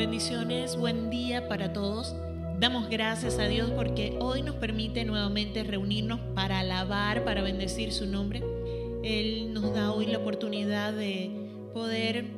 Bendiciones, buen día para todos. Damos gracias a Dios porque hoy nos permite nuevamente reunirnos para alabar, para bendecir su nombre. Él nos da hoy la oportunidad de poder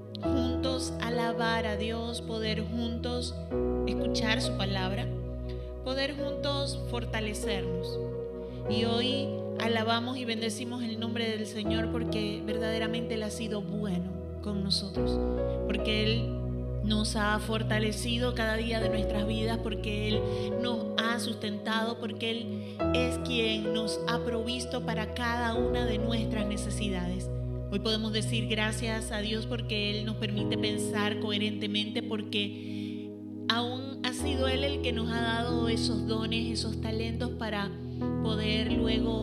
juntos alabar a Dios, poder juntos escuchar su palabra, poder juntos fortalecernos. Y hoy alabamos y bendecimos el nombre del Señor porque verdaderamente Él ha sido bueno con nosotros, porque Él nos ha fortalecido cada día de nuestras vidas, porque Él nos ha sustentado, porque Él es quien nos ha provisto para cada una de nuestras necesidades. Hoy podemos decir gracias a Dios porque Él nos permite pensar coherentemente, porque aún ha sido Él el que nos ha dado esos dones, esos talentos para poder luego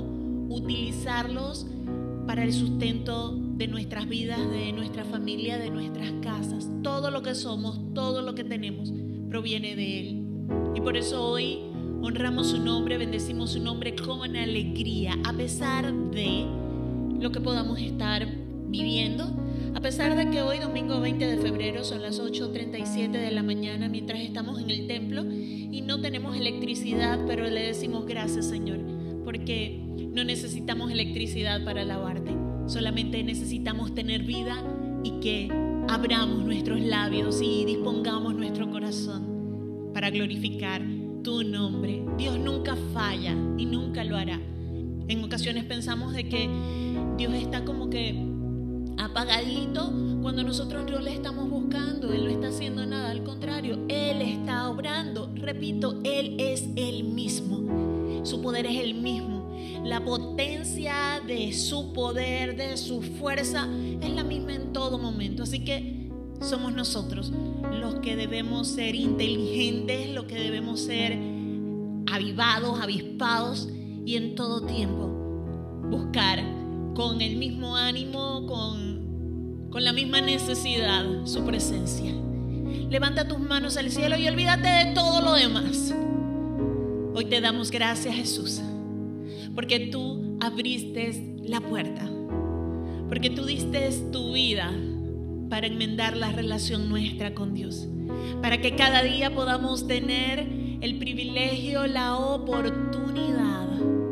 utilizarlos para el sustento de nuestras vidas, de nuestra familia, de nuestras casas. Todo lo que somos, todo lo que tenemos proviene de Él. Y por eso hoy honramos su nombre, bendecimos su nombre con alegría, a pesar de lo que podamos estar viviendo, a pesar de que hoy domingo 20 de febrero son las 8:37 de la mañana mientras estamos en el templo y no tenemos electricidad, pero le decimos gracias, Señor, porque no necesitamos electricidad para alabarte. Solamente necesitamos tener vida y que abramos nuestros labios y dispongamos nuestro corazón para glorificar tu nombre. Dios nunca falla y nunca lo hará. En ocasiones pensamos de que Dios está como que apagadito cuando nosotros no le estamos buscando. Él no está haciendo nada, al contrario, Él está obrando. Repito, Él es el mismo. Su poder es el mismo. La potencia de su poder, de su fuerza, es la misma en todo momento. Así que somos nosotros los que debemos ser inteligentes, los que debemos ser avivados, avispados y en todo tiempo buscar con el mismo ánimo, con la misma necesidad su presencia. Levanta tus manos al cielo y olvídate de todo lo demás. Hoy te damos gracias, Jesús, porque tú abriste la puerta, porque tú diste tu vida para enmendar la relación nuestra con Dios, para que cada día podamos tener el privilegio, la oportunidad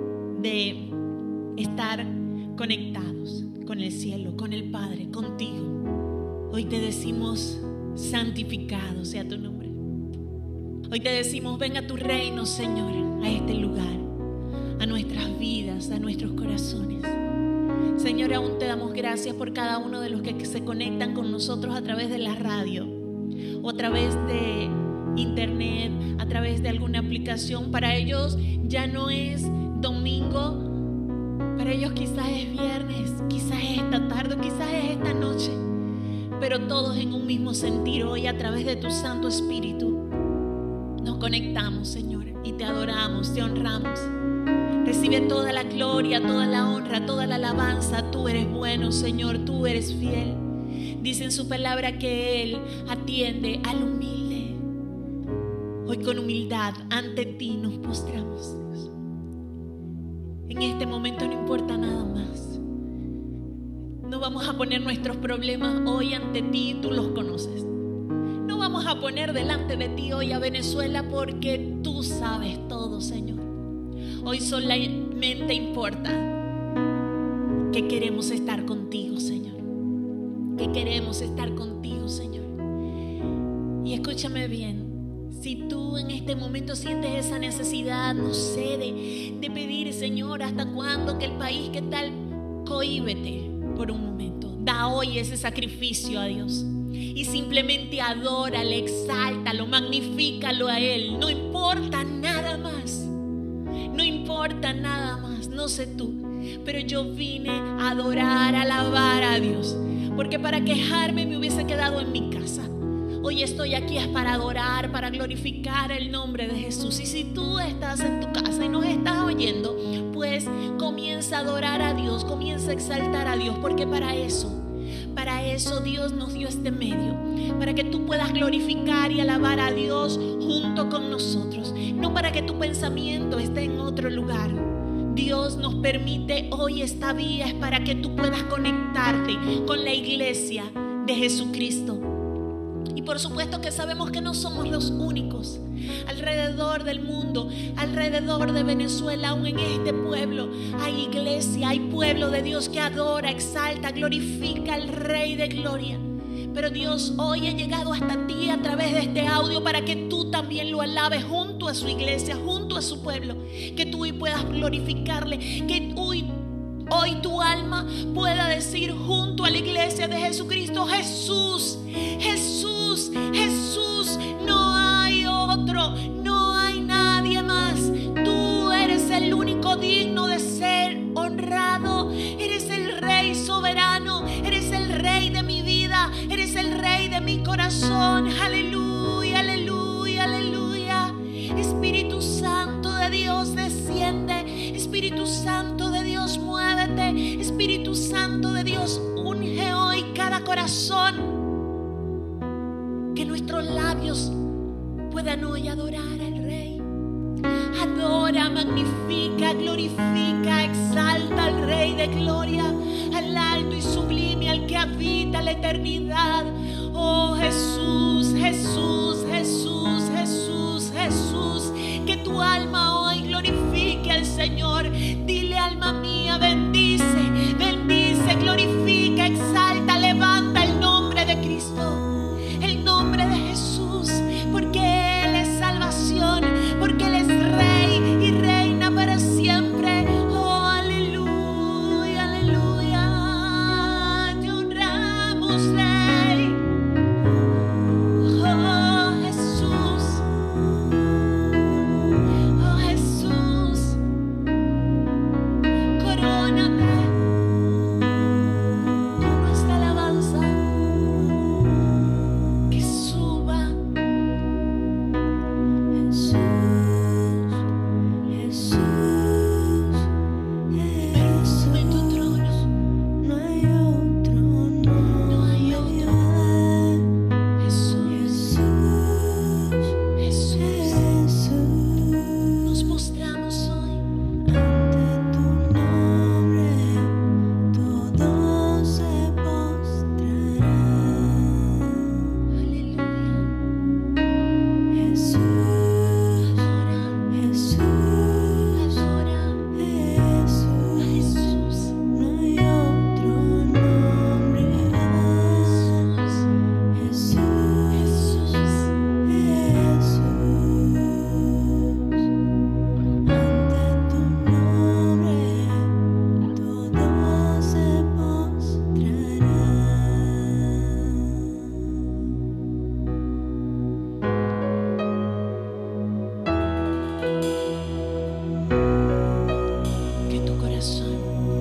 de estar conectados con el cielo, con el Padre, contigo. Hoy te decimos, santificado sea tu nombre. Hoy te decimos, venga tu reino, Señor, a este lugar, a nuestras vidas, a nuestros corazones. Señor, aún te damos gracias por cada uno de los que se conectan con nosotros a través de la radio o a través de internet, a través de alguna aplicación. Para ellos ya no es domingo, para ellos quizás es viernes, quizás es esta tarde, quizás es esta noche, pero todos en un mismo sentir. Hoy a través de tu Santo Espíritu nos conectamos, Señor, y te adoramos, te honramos. Recibe toda la gloria, toda la honra, toda la alabanza. Tú eres bueno, Señor, tú eres fiel. Dice en su palabra que Él atiende al humilde. Hoy con humildad ante ti nos postramos, Dios. En este momento no importa nada más. No vamos a poner nuestros problemas hoy ante ti, tú los conoces. No vamos a poner delante de ti hoy a Venezuela porque tú sabes todo, Señor. Hoy solamente importa que queremos estar contigo, Señor. Que queremos estar contigo, Señor. Y escúchame bien. Si tú en este momento sientes esa necesidad, no sé, de pedir, Señor, ¿hasta cuándo que el país, qué tal? Cohíbete por un momento. Da hoy ese sacrificio a Dios. Y simplemente adórale, exáltalo, magnifícalo a Él. No importa nada más. No importa nada más. No sé tú, pero yo vine a adorar, a alabar a Dios. Porque para quejarme me hubiese quedado en mi casa. Hoy estoy aquí es para adorar, para glorificar el nombre de Jesús. Y si tú estás en tu casa y nos estás oyendo, pues comienza a adorar a Dios, comienza a exaltar a Dios, porque para eso Dios nos dio este medio, para que tú puedas glorificar y alabar a Dios junto con nosotros, no para que tu pensamiento esté en otro lugar. Dios nos permite hoy esta vía, es para que tú puedas conectarte con la iglesia de Jesucristo. Y por supuesto que sabemos que no somos los únicos. Alrededor del mundo, alrededor de Venezuela, aún en este pueblo, hay iglesia, hay pueblo de Dios que adora, exalta, glorifica al Rey de Gloria. Pero Dios hoy ha llegado hasta ti a través de este audio para que tú también lo alabes junto a su iglesia, junto a su pueblo. Que tú hoy puedas glorificarle, que hoy tu alma pueda decir junto a la iglesia de Jesucristo: Jesús, Jesús, Jesús, no hay otro, no hay nadie más. Tú eres el único digno de ser honrado. Eres el Rey soberano, eres el Rey de mi vida, eres el Rey de mi corazón. Aleluya, aleluya, aleluya. Espíritu Santo de Dios, desciende. Espíritu Santo de Dios, muévete. Espíritu Santo de Dios, unge hoy cada corazón. Que nuestros labios puedan hoy adorar al Rey. Adora, magnifica, glorifica, exalta al Rey de Gloria, al alto y sublime, al que habita la eternidad. Oh Jesús, Jesús, Jesús, Jesús, Jesús. Que tu alma hoy glorifique al Señor. Dile: alma mía, bendice, bendice, glorifica, exalta, levanta el nombre de Cristo, el nombre de Jesús, porque Él es salvación, porque Él es Rey y reina para siempre. Oh, aleluya, aleluya. Te honramos, Rey. Oh, Jesús. Oh, Jesús. Corónate con nuestra alabanza. Que suba. Perfume tu trono. No hay otro. Jesús, Jesús. Nos postramos hoy. Ante tu nombre todo se postrará. Aleluya. Jesús, Adora, Jesús, adora a Jesús. Jesús. No hay otro nombre. Jesús, Jesús. Jesús. Ante tu nombre todo se postrará. Que tu corazón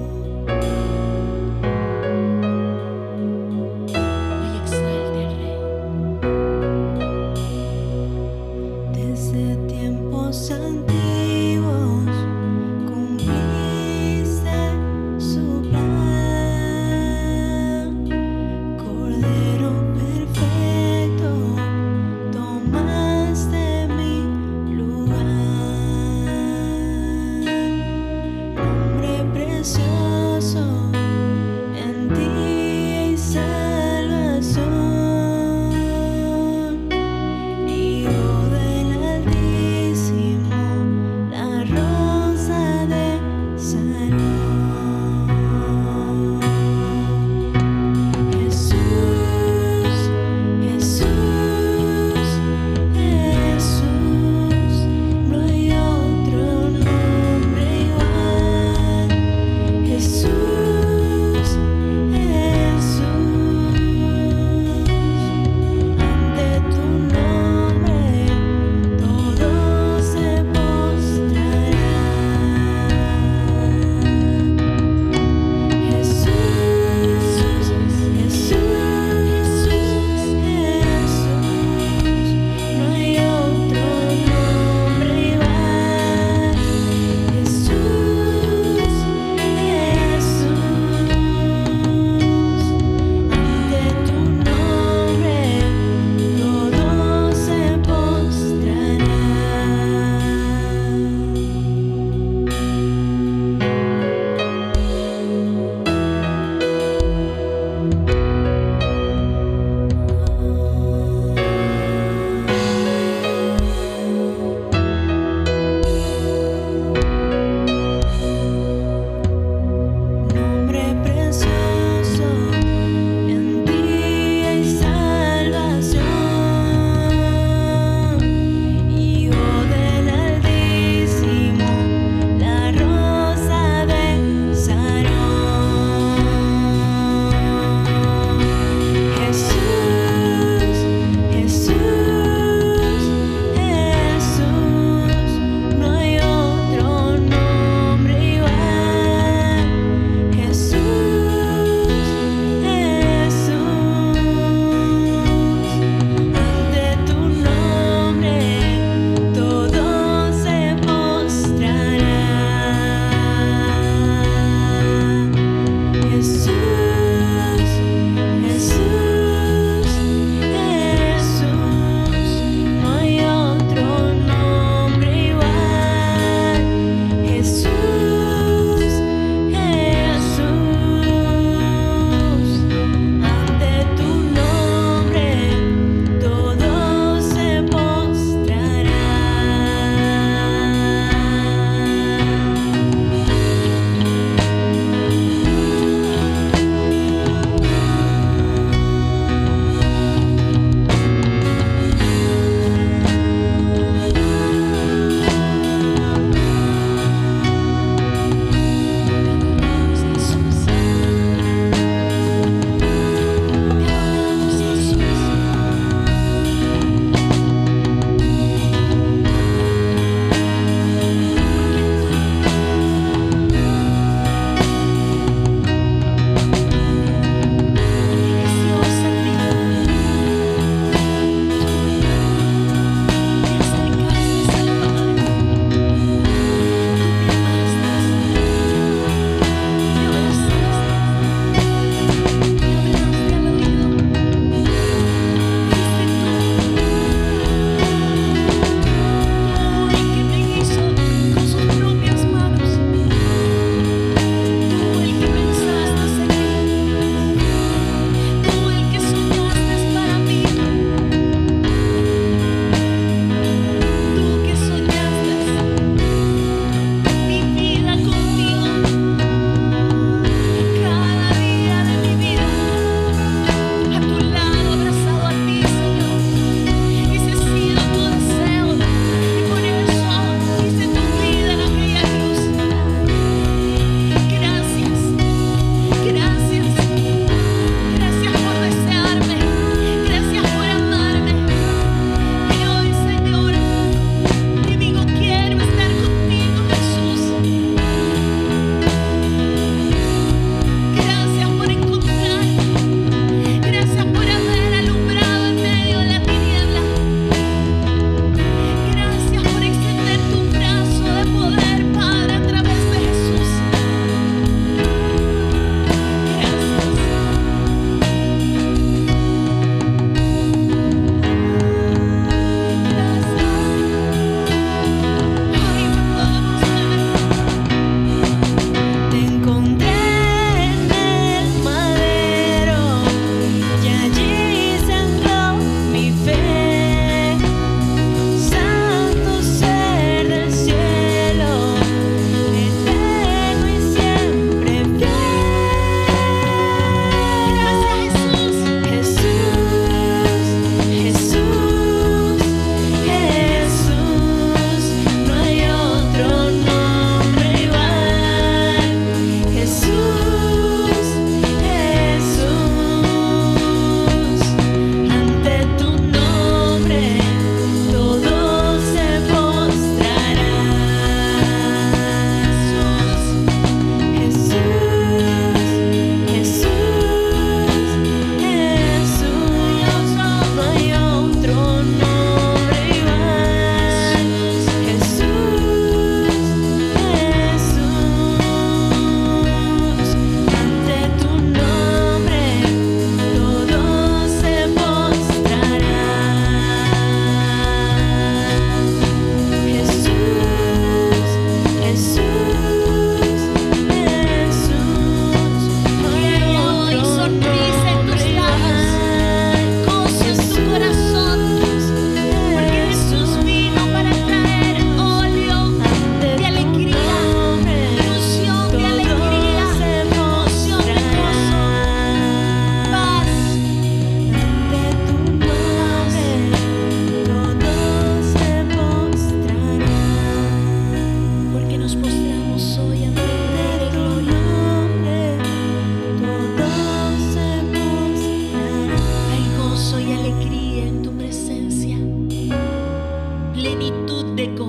hoy exalte al Rey. Desde tiempos antiguos cumpliste su plan. Cordero perfecto, tomaste mi lugar. Nombre precioso, en ti hay salvación. Hijo del Altísimo,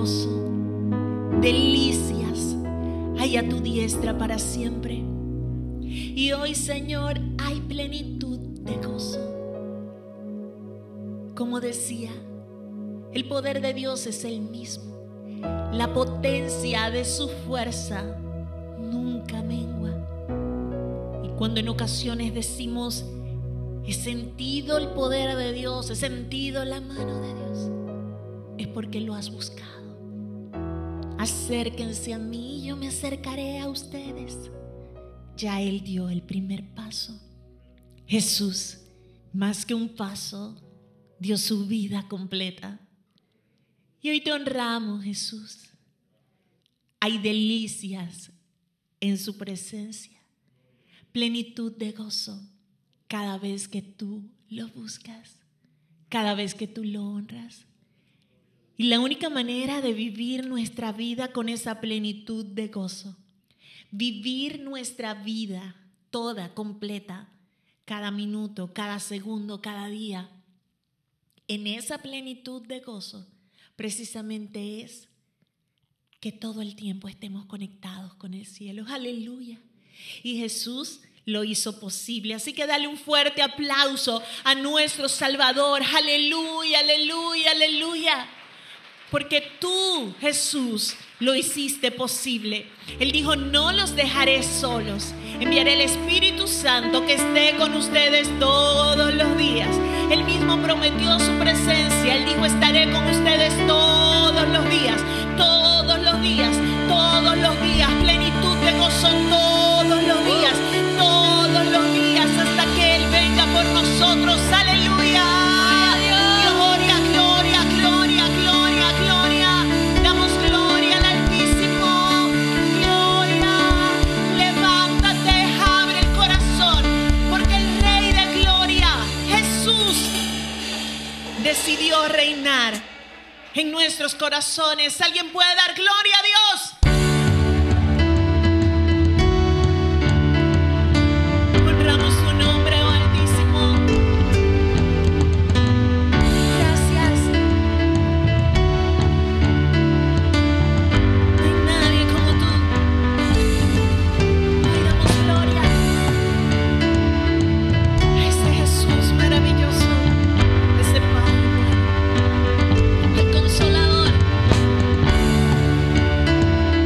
gozo, delicias hay a tu diestra para siempre. Y hoy, Señor, hay plenitud de gozo. Como decía, el poder de Dios es el mismo. La potencia de su fuerza nunca mengua. Y cuando en ocasiones decimos, he sentido el poder de Dios, he sentido la mano de Dios, es porque lo has buscado. Acérquense a mí y yo me acercaré a ustedes. Ya Él dio el primer paso. Jesús, más que un paso, dio su vida completa. Y hoy te honramos, Jesús. Hay delicias en su presencia, plenitud de gozo cada vez que tú lo buscas, cada vez que tú lo honras. Y la única manera de vivir nuestra vida con esa plenitud de gozo, vivir nuestra vida toda, completa, cada minuto, cada segundo, cada día, en esa plenitud de gozo, precisamente es que todo el tiempo estemos conectados con el cielo. Aleluya. Y Jesús lo hizo posible. Así que dale un fuerte aplauso a nuestro Salvador. Aleluya, aleluya, aleluya. Porque tú, Jesús, lo hiciste posible. Él dijo, no los dejaré solos. Enviaré el Espíritu Santo que esté con ustedes todos los días. Él mismo prometió su presencia. Él dijo, estaré con ustedes todos los días. Todos los días, todos los días. Plenitud de gozo todos los días. Todos los días hasta que Él venga por nosotros. Aleluya. Gloria, gloria, gloria, gloria, gloria. Damos gloria al Altísimo. Gloria. Levántate, abre el corazón, porque el Rey de Gloria, Jesús, decidió reinar en nuestros corazones. ¿Alguien puede dar gloria a Dios? Honramos su nombre, oh Altísimo. Gracias. No hay nadie como tú. Hoy damos gloria a ese Jesús maravilloso, ese Padre, el Consolador.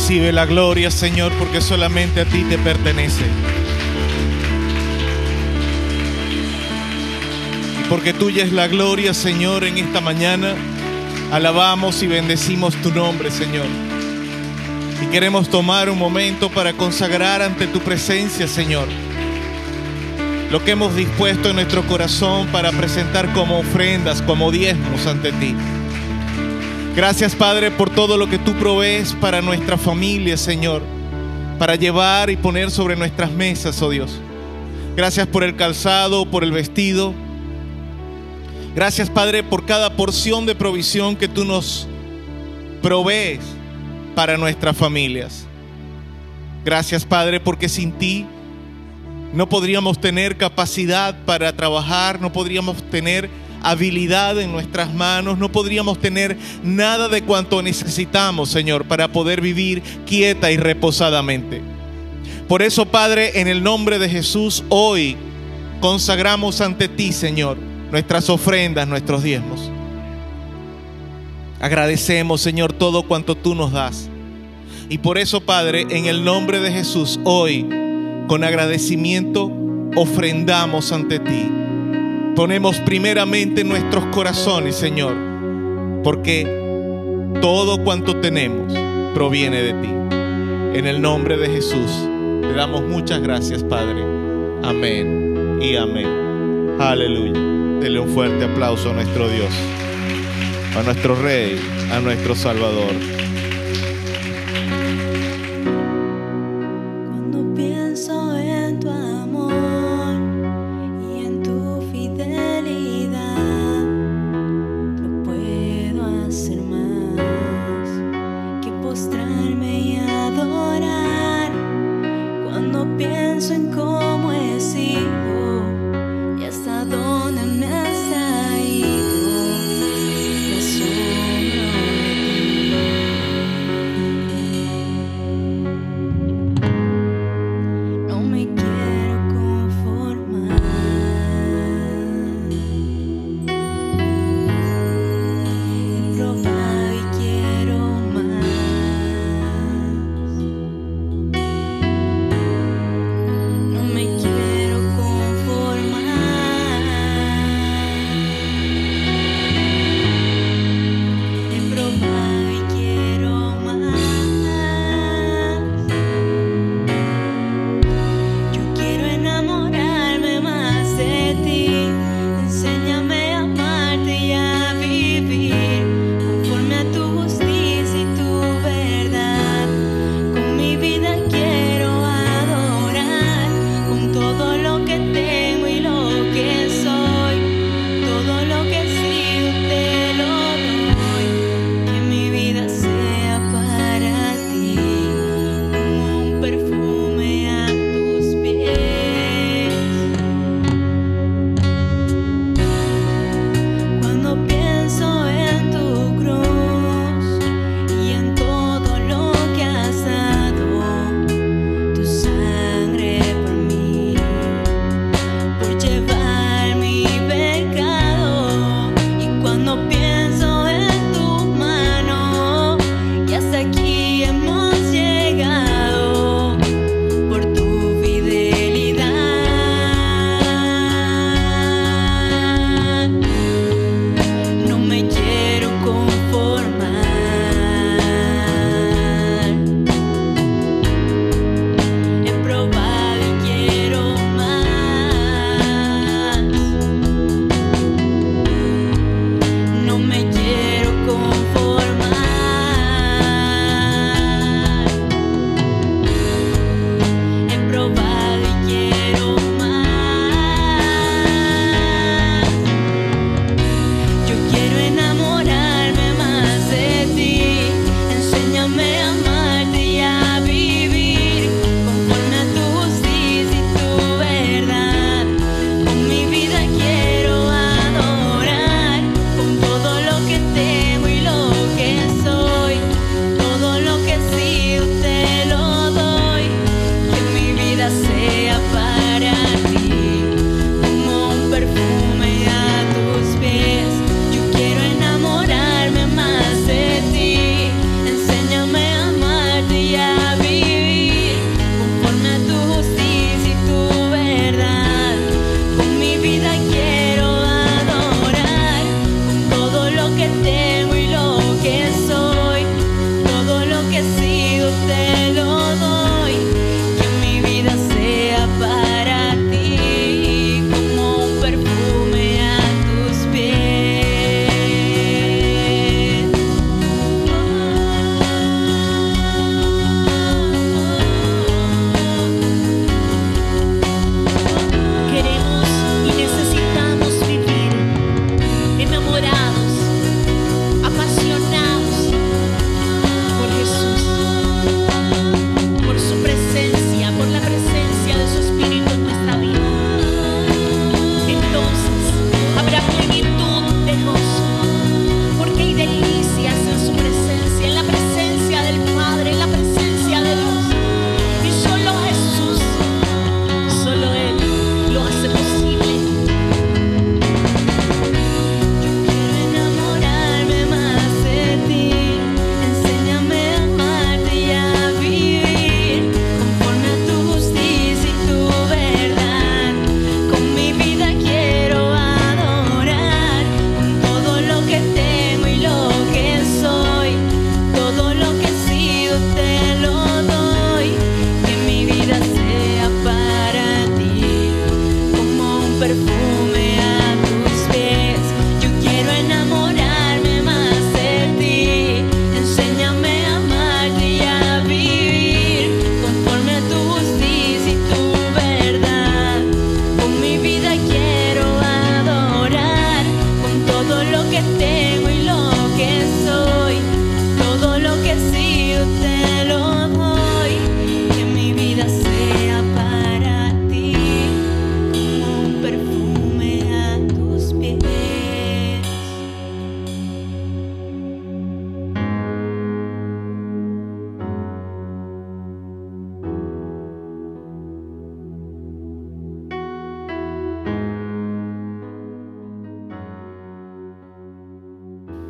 Recibe la gloria, Señor, porque solamente a ti te pertenece. Y porque tuya es la gloria, Señor, en esta mañana alabamos y bendecimos tu nombre, Señor. Y queremos tomar un momento para consagrar ante tu presencia, Señor, lo que hemos dispuesto en nuestro corazón para presentar como ofrendas, como diezmos ante ti. Gracias, Padre, por todo lo que tú provees para nuestra familia, Señor, para llevar y poner sobre nuestras mesas, oh Dios. Gracias por el calzado, por el vestido. Gracias, Padre, por cada porción de provisión que tú nos provees para nuestras familias. Gracias, Padre, porque sin ti no podríamos tener capacidad para trabajar, no podríamos tener habilidad en nuestras manos, no podríamos tener nada de cuanto necesitamos, Señor, para poder vivir quieta y reposadamente. Por eso, Padre, en el nombre de Jesús, hoy consagramos ante ti, Señor, nuestras ofrendas, nuestros diezmos. Agradecemos, Señor, todo cuanto tú nos das. Y por eso, Padre, en el nombre de Jesús, hoy, con agradecimiento, ofrendamos ante ti. Ponemos primeramente nuestros corazones, Señor, porque todo cuanto tenemos proviene de ti. En el nombre de Jesús, te damos muchas gracias, Padre. Amén y amén. Aleluya. Dele un fuerte aplauso a nuestro Dios, a nuestro Rey, a nuestro Salvador. Cuando pienso en tu amor y en tu fidelidad, no puedo hacer más que postrarme y adorar. Cuando pienso en cómo he sido y hasta dónde me has traído, me asombro de ti.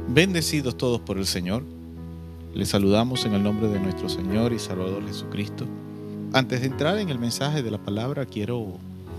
Bendecidos todos por el Señor. Les saludamos en el nombre de nuestro Señor y Salvador Jesucristo. Antes de entrar en el mensaje de la palabra, quiero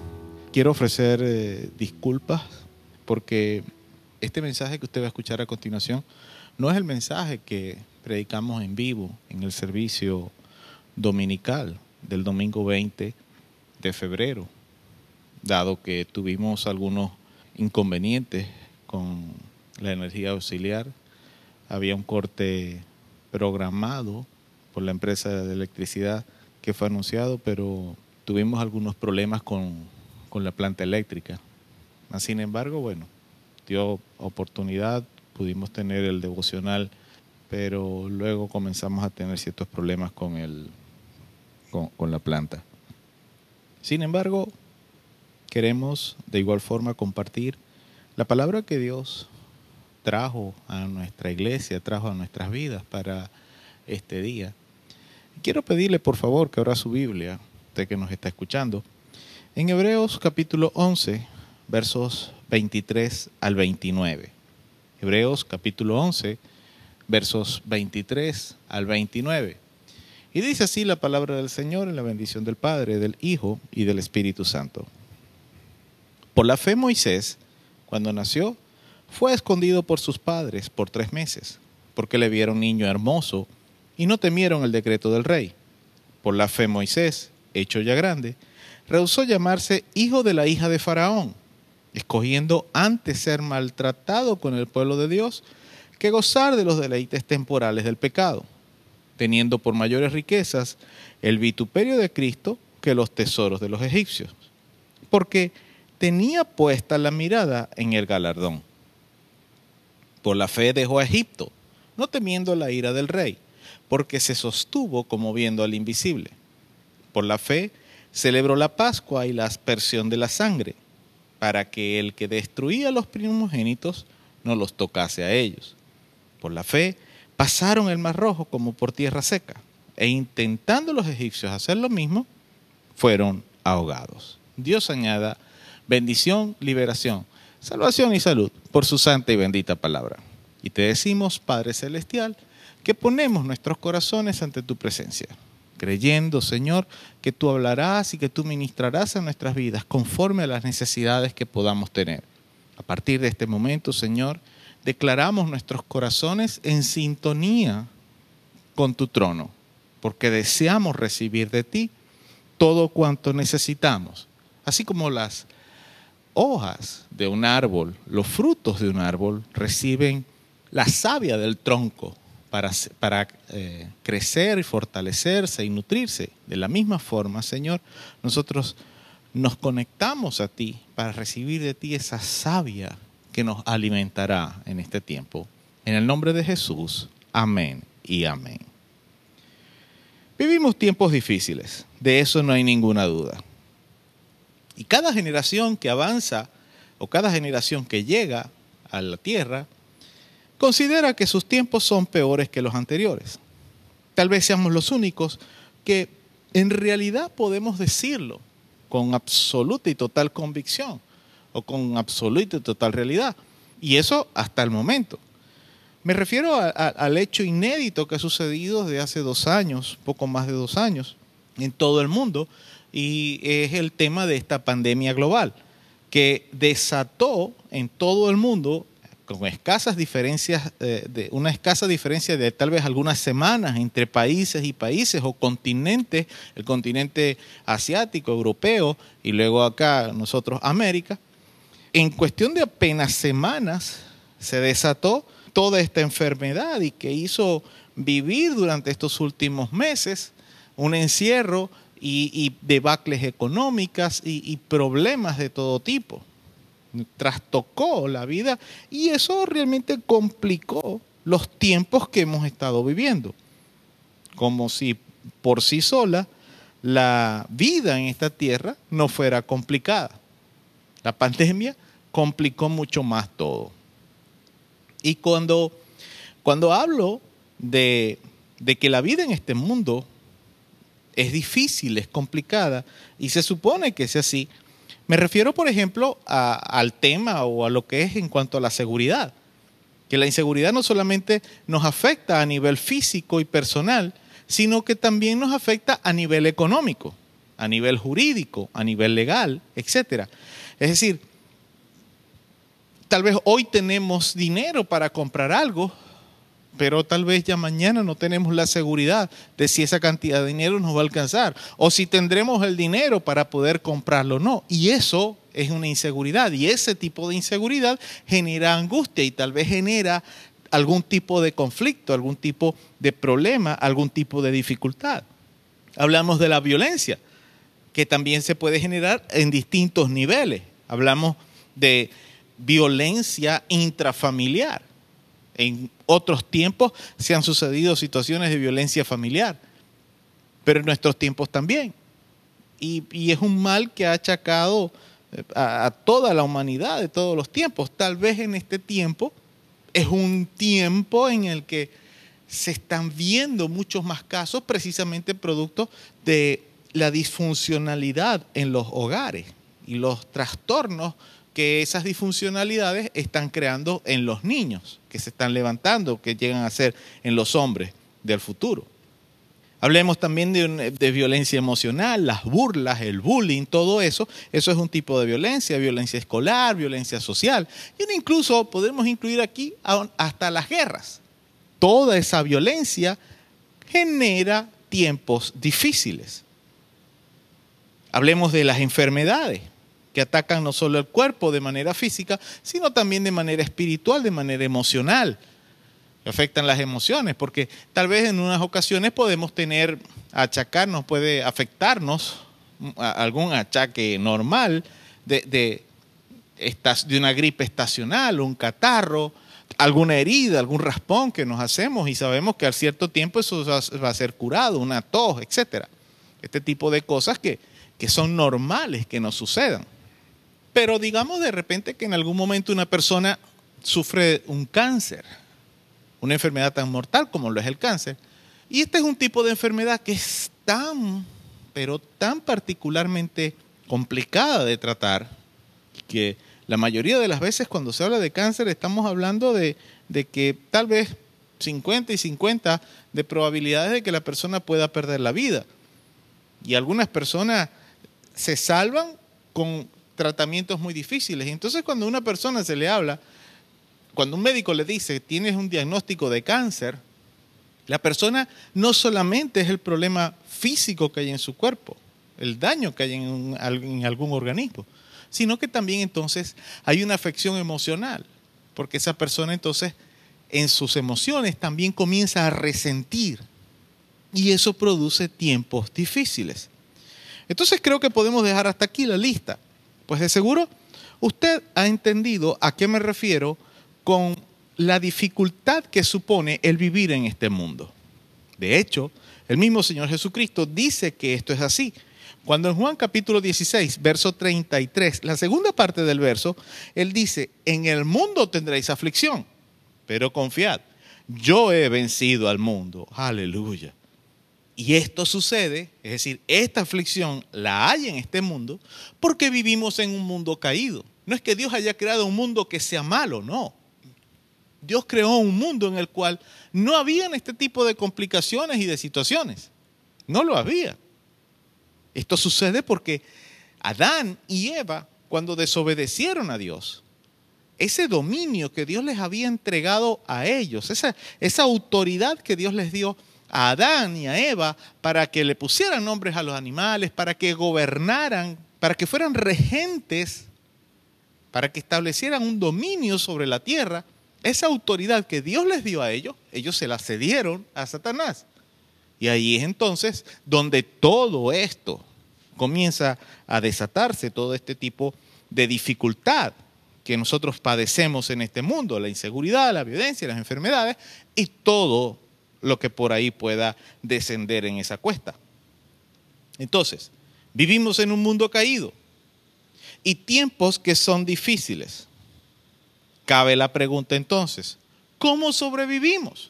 ofrecer disculpas porque este mensaje que usted va a escuchar a continuación no es el mensaje que predicamos en vivo en el servicio dominical del domingo 20 de febrero, dado que tuvimos algunos inconvenientes con la energía auxiliar. Había un corte programado por la empresa de electricidad que fue anunciado, pero tuvimos algunos problemas con la planta eléctrica. Sin embargo, bueno, dio oportunidad, pudimos tener el devocional, pero luego comenzamos a tener ciertos problemas con la planta. Sin embargo, queremos de igual forma compartir la palabra que Dios trajo a nuestra iglesia, trajo a nuestras vidas para este día. Quiero pedirle por favor que abra su Biblia, usted que nos está escuchando, en Hebreos capítulo 11, versos 23 al 29. Hebreos capítulo 11, versos 23 al 29. Y dice así la palabra del Señor en la bendición del Padre, del Hijo y del Espíritu Santo. Por la fe Moisés, cuando nació, fue escondido por sus padres por 3 meses, porque le vieron niño hermoso y no temieron el decreto del rey. Por la fe Moisés, hecho ya grande, rehusó llamarse hijo de la hija de Faraón, escogiendo antes ser maltratado con el pueblo de Dios que gozar de los deleites temporales del pecado, teniendo por mayores riquezas el vituperio de Cristo que los tesoros de los egipcios, porque tenía puesta la mirada en el galardón. Por la fe dejó a Egipto, no temiendo la ira del rey, porque se sostuvo como viendo al invisible. Por la fe celebró la Pascua y la aspersión de la sangre, para que el que destruía a los primogénitos no los tocase a ellos. Por la fe pasaron el mar rojo como por tierra seca, e intentando los egipcios hacer lo mismo, fueron ahogados. Dios añada bendición, liberación, salvación y salud por su santa y bendita palabra. Y te decimos, Padre Celestial, que ponemos nuestros corazones ante tu presencia, creyendo, Señor, que tú hablarás y que tú ministrarás en nuestras vidas conforme a las necesidades que podamos tener. A partir de este momento, Señor, declaramos nuestros corazones en sintonía con tu trono, porque deseamos recibir de ti todo cuanto necesitamos, así como las hojas de un árbol, los frutos de un árbol reciben la savia del tronco para crecer y fortalecerse y nutrirse. De la misma forma, Señor, nosotros nos conectamos a ti para recibir de ti esa savia que nos alimentará en este tiempo. En el nombre de Jesús, amén y amén. Vivimos tiempos difíciles, de eso no hay ninguna duda. Y cada generación que avanza o cada generación que llega a la tierra considera que sus tiempos son peores que los anteriores. Tal vez seamos los únicos que en realidad podemos decirlo con absoluta y total convicción o con absoluta y total realidad. Y eso hasta el momento. Me refiero al hecho inédito que ha sucedido desde hace 2 años, poco más de 2 años, en todo el mundo, y es el tema de esta pandemia global, que desató en todo el mundo, con escasas diferencias, una escasa diferencia de tal vez algunas semanas entre países y países o continentes, el continente asiático, europeo y luego acá nosotros América. En cuestión de apenas semanas se desató toda esta enfermedad y que hizo vivir durante estos últimos meses un encierro y debacles económicas y problemas de todo tipo. Trastocó la vida y eso realmente complicó los tiempos que hemos estado viviendo. Como si por sí sola la vida en esta tierra no fuera complicada. La pandemia complicó mucho más todo. Y cuando hablo de que la vida en este mundo es difícil, es complicada, y se supone que es así, me refiero, por ejemplo, al tema o a lo que es en cuanto a la seguridad. Que la inseguridad no solamente nos afecta a nivel físico y personal, sino que también nos afecta a nivel económico, a nivel jurídico, a nivel legal, etc. Es decir, tal vez hoy tenemos dinero para comprar algo, pero tal vez ya mañana no tenemos la seguridad de si esa cantidad de dinero nos va a alcanzar o si tendremos el dinero para poder comprarlo o no. Y eso es una inseguridad, y ese tipo de inseguridad genera angustia y tal vez genera algún tipo de conflicto, algún tipo de problema, algún tipo de dificultad. Hablamos de la violencia, que también se puede generar en distintos niveles. Hablamos de violencia intrafamiliar. En otros tiempos se han sucedido situaciones de violencia familiar, pero en nuestros tiempos también. Y es un mal que ha achacado a toda la humanidad de todos los tiempos. Tal vez en este tiempo es un tiempo en el que se están viendo muchos más casos precisamente producto de la disfuncionalidad en los hogares y los trastornos que esas disfuncionalidades están creando en los niños, que se están levantando, que llegan a ser en los hombres del futuro. Hablemos también de violencia emocional, las burlas, el bullying, todo eso. Eso es un tipo de violencia, violencia escolar, violencia social. Y incluso podemos incluir aquí hasta las guerras. Toda esa violencia genera tiempos difíciles. Hablemos de las enfermedades que atacan no solo el cuerpo de manera física, sino también de manera espiritual, de manera emocional. Afectan las emociones, porque tal vez en unas ocasiones podemos puede afectarnos algún achaque normal de una gripe estacional, un catarro, alguna herida, algún raspón que nos hacemos y sabemos que al cierto tiempo eso va a ser curado, una tos, etc. Este tipo de cosas que son normales que nos sucedan. Pero digamos de repente que en algún momento una persona sufre un cáncer, una enfermedad tan mortal como lo es el cáncer. Y este es un tipo de enfermedad que es pero tan particularmente complicada de tratar, que la mayoría de las veces cuando se habla de cáncer estamos hablando de que tal vez 50 y 50 de probabilidades de que la persona pueda perder la vida. Y algunas personas se salvan con tratamientos muy difíciles. Y entonces cuando a una persona se le habla, cuando un médico le dice tienes un diagnóstico de cáncer, la persona no solamente es el problema físico que hay en su cuerpo, el daño que hay en algún organismo, sino que también entonces hay una afección emocional, porque esa persona entonces en sus emociones también comienza a resentir y eso produce tiempos difíciles. Entonces creo que podemos dejar hasta aquí la lista, pues de seguro usted ha entendido a qué me refiero con la dificultad que supone el vivir en este mundo. De hecho, el mismo Señor Jesucristo dice que esto es así. Cuando en Juan capítulo 16, verso 33, la segunda parte del verso, Él dice, en el mundo tendréis aflicción, pero confiad, yo he vencido al mundo. Aleluya. Y esto sucede, es decir, esta aflicción la hay en este mundo porque vivimos en un mundo caído. No es que Dios haya creado un mundo que sea malo, no. Dios creó un mundo en el cual no habían este tipo de complicaciones y de situaciones. No lo había. Esto sucede porque Adán y Eva, cuando desobedecieron a Dios, ese dominio que Dios les había entregado a ellos, esa autoridad que Dios les dio a Adán y a Eva para que le pusieran nombres a los animales, para que gobernaran, para que fueran regentes, para que establecieran un dominio sobre la tierra, esa autoridad que Dios les dio a ellos, ellos se la cedieron a Satanás. Y ahí es entonces donde todo esto comienza a desatarse, todo este tipo de dificultad que nosotros padecemos en este mundo, la inseguridad, la violencia, las enfermedades y todo lo que por ahí pueda descender en esa cuesta. Entonces, vivimos en un mundo caído y tiempos que son difíciles. Cabe la pregunta entonces, ¿cómo sobrevivimos?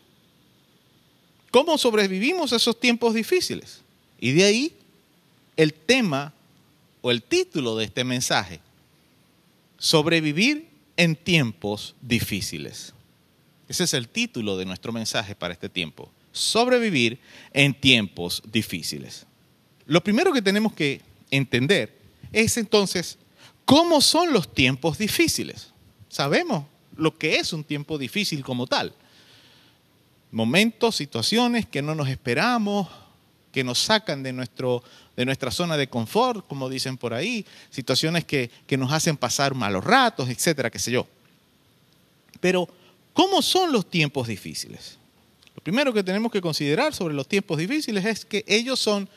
¿Cómo sobrevivimos a esos tiempos difíciles? Y de ahí el tema o el título de este mensaje, sobrevivir en tiempos difíciles. Ese es el título de nuestro mensaje para este tiempo. Sobrevivir en tiempos difíciles. Lo primero que tenemos que entender es entonces, ¿cómo son los tiempos difíciles? Sabemos lo que es un tiempo difícil como tal. Momentos, situaciones que no nos esperamos, que nos sacan de nuestra zona de confort, como dicen por ahí, situaciones que nos hacen pasar malos ratos, etcétera, qué sé yo. Pero, ¿cómo son los tiempos difíciles? Lo primero que tenemos que considerar sobre los tiempos difíciles es que ellos son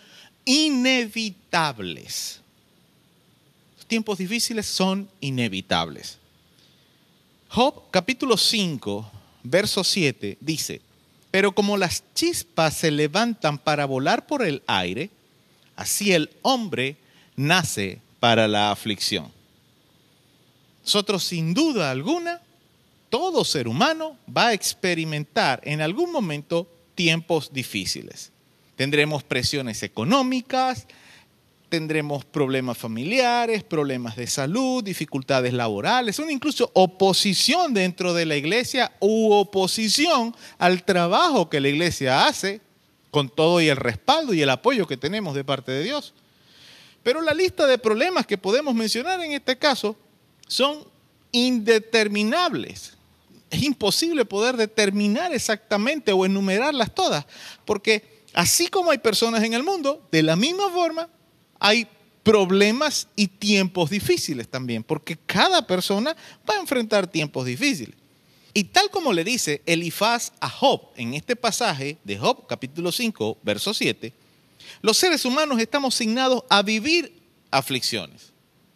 inevitables. Los tiempos difíciles son inevitables. Job, capítulo 5, verso 7, dice: pero como las chispas se levantan para volar por el aire, así el hombre nace para la aflicción. Nosotros, sin duda alguna, todo ser humano va a experimentar en algún momento tiempos difíciles. Tendremos presiones económicas, tendremos problemas familiares, problemas de salud, dificultades laborales, incluso oposición dentro de la iglesia u oposición al trabajo que la iglesia hace, con todo y el respaldo y el apoyo que tenemos de parte de Dios. Pero la lista de problemas que podemos mencionar en este caso son indeterminables. Es imposible poder determinar exactamente o enumerarlas todas, porque así como hay personas en el mundo, de la misma forma hay problemas y tiempos difíciles también, porque cada persona va a enfrentar tiempos difíciles. Y tal como le dice Elifaz a Job en este pasaje de Job, capítulo 5, verso 7, los seres humanos estamos asignados a vivir aflicciones.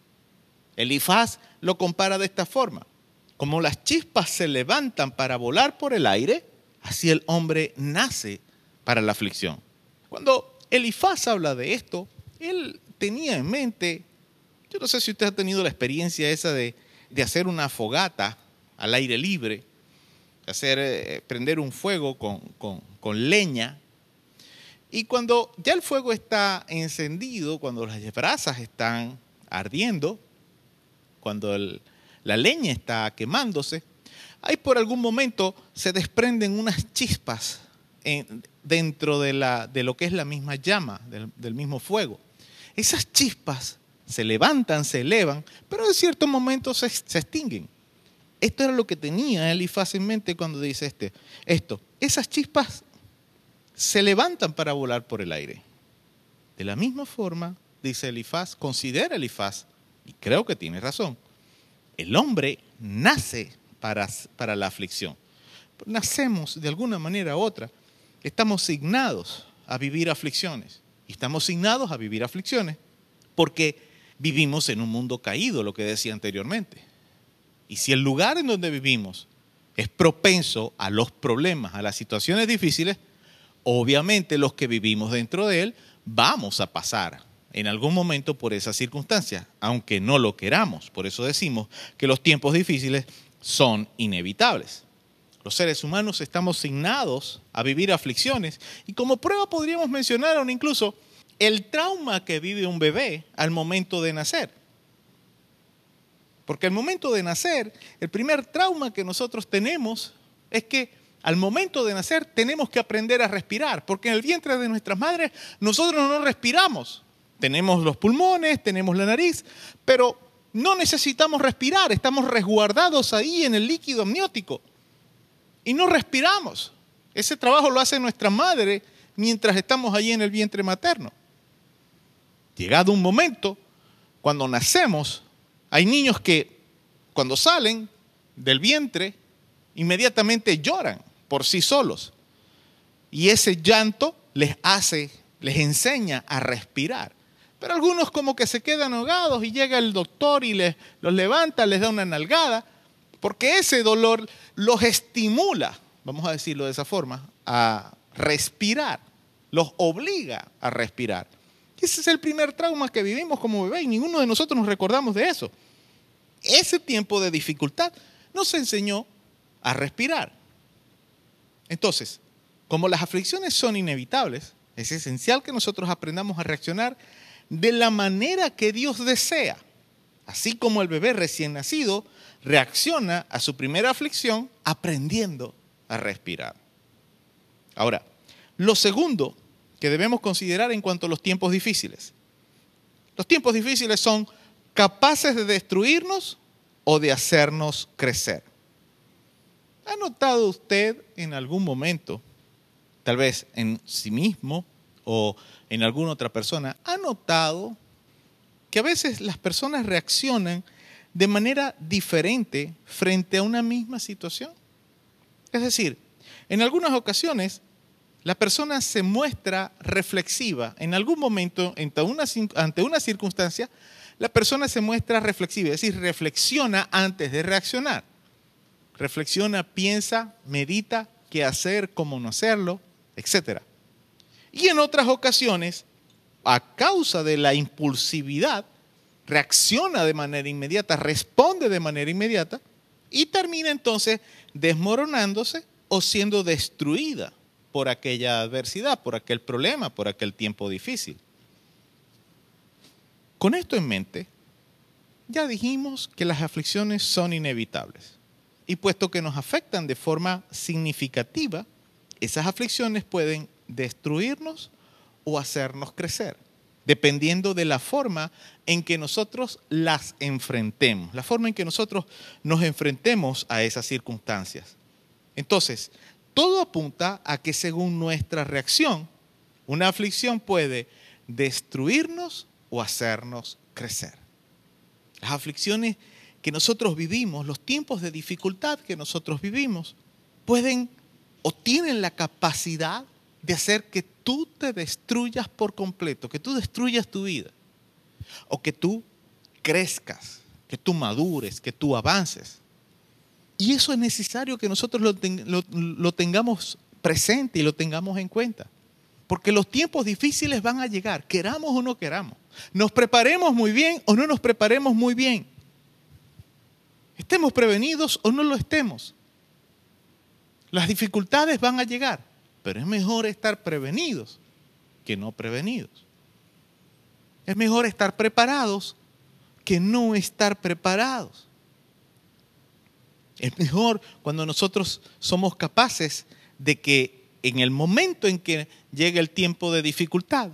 Elifaz lo compara de esta forma: como las chispas se levantan para volar por el aire, así el hombre nace para la aflicción. Cuando Elifaz habla de esto, él tenía en mente, yo no sé si usted ha tenido la experiencia esa de hacer una fogata al aire libre, prender un fuego con leña, y cuando ya el fuego está encendido, cuando las brasas están ardiendo, cuando la leña está quemándose, ahí por algún momento se desprenden unas chispas dentro de lo que es la misma llama, del mismo fuego. Esas chispas se levantan, se elevan, pero en cierto momento se extinguen. Esto era lo que tenía Elifaz en mente cuando dice esto. Esas chispas se levantan para volar por el aire. De la misma forma, dice Elifaz, considera Elifaz, y creo que tiene razón, el hombre nace para la aflicción. Nacemos de alguna manera u otra. Estamos asignados a vivir aflicciones. Y estamos asignados a vivir aflicciones porque vivimos en un mundo caído, lo que decía anteriormente. Y si el lugar en donde vivimos es propenso a los problemas, a las situaciones difíciles, obviamente los que vivimos dentro de él vamos a pasar en algún momento por esas circunstancias, aunque no lo queramos. Por eso decimos que los tiempos difíciles son inevitables. Los seres humanos estamos asignados a vivir aflicciones y como prueba podríamos mencionar aún incluso el trauma que vive un bebé al momento de nacer. Porque al momento de nacer, el primer trauma que nosotros tenemos es que al momento de nacer tenemos que aprender a respirar, porque en el vientre de nuestras madres nosotros no respiramos. Tenemos los pulmones, tenemos la nariz, pero no necesitamos respirar, estamos resguardados ahí en el líquido amniótico. Y no respiramos. Ese trabajo lo hace nuestra madre mientras estamos allí en el vientre materno. Llegado un momento, cuando nacemos, hay niños que cuando salen del vientre, inmediatamente lloran por sí solos. Y ese llanto les enseña a respirar. Pero algunos como que se quedan ahogados y llega el doctor y los levanta, les da una nalgada, porque ese dolor los estimula, vamos a decirlo de esa forma, a respirar, los obliga a respirar. Ese es el primer trauma que vivimos como bebé y ninguno de nosotros nos recordamos de eso. Ese tiempo de dificultad nos enseñó a respirar. Entonces, como las aflicciones son inevitables, es esencial que nosotros aprendamos a reaccionar de la manera que Dios desea. Así como el bebé recién nacido reacciona a su primera aflicción aprendiendo a respirar. Ahora, lo segundo que debemos considerar en cuanto a los tiempos difíciles. Los tiempos difíciles son capaces de destruirnos o de hacernos crecer. ¿Ha notado usted en algún momento, tal vez en sí mismo o en alguna otra persona, ha notado que a veces las personas reaccionan de manera diferente frente a una misma situación? Es decir, en algunas ocasiones la persona se muestra reflexiva. En algún momento, ante una circunstancia, la persona se muestra reflexiva, es decir, reflexiona antes de reaccionar. Reflexiona, piensa, medita qué hacer, cómo no hacerlo, etc. Y en otras ocasiones, a causa de la impulsividad, reacciona de manera inmediata, responde de manera inmediata y termina entonces desmoronándose o siendo destruida por aquella adversidad, por aquel problema, por aquel tiempo difícil. Con esto en mente, ya dijimos que las aflicciones son inevitables. Y puesto que nos afectan de forma significativa, esas aflicciones pueden destruirnos o hacernos crecer, dependiendo de la forma en que nosotros las enfrentemos, la forma en que nosotros nos enfrentemos a esas circunstancias. Entonces, todo apunta a que según nuestra reacción, una aflicción puede destruirnos o hacernos crecer. Las aflicciones que nosotros vivimos, los tiempos de dificultad que nosotros vivimos, pueden o tienen la capacidad de hacer que tú te destruyas por completo, que tú destruyas tu vida, o que tú crezcas, que tú madures, que tú avances. Y eso es necesario que nosotros lo tengamos presente y lo tengamos en cuenta. Porque los tiempos difíciles van a llegar, queramos o no queramos. Nos preparemos muy bien o no nos preparemos muy bien. Estemos prevenidos o no lo estemos. Las dificultades van a llegar, pero es mejor estar prevenidos que no prevenidos. Es mejor estar preparados que no estar preparados. Es mejor cuando nosotros somos capaces de que en el momento en que llegue el tiempo de dificultad,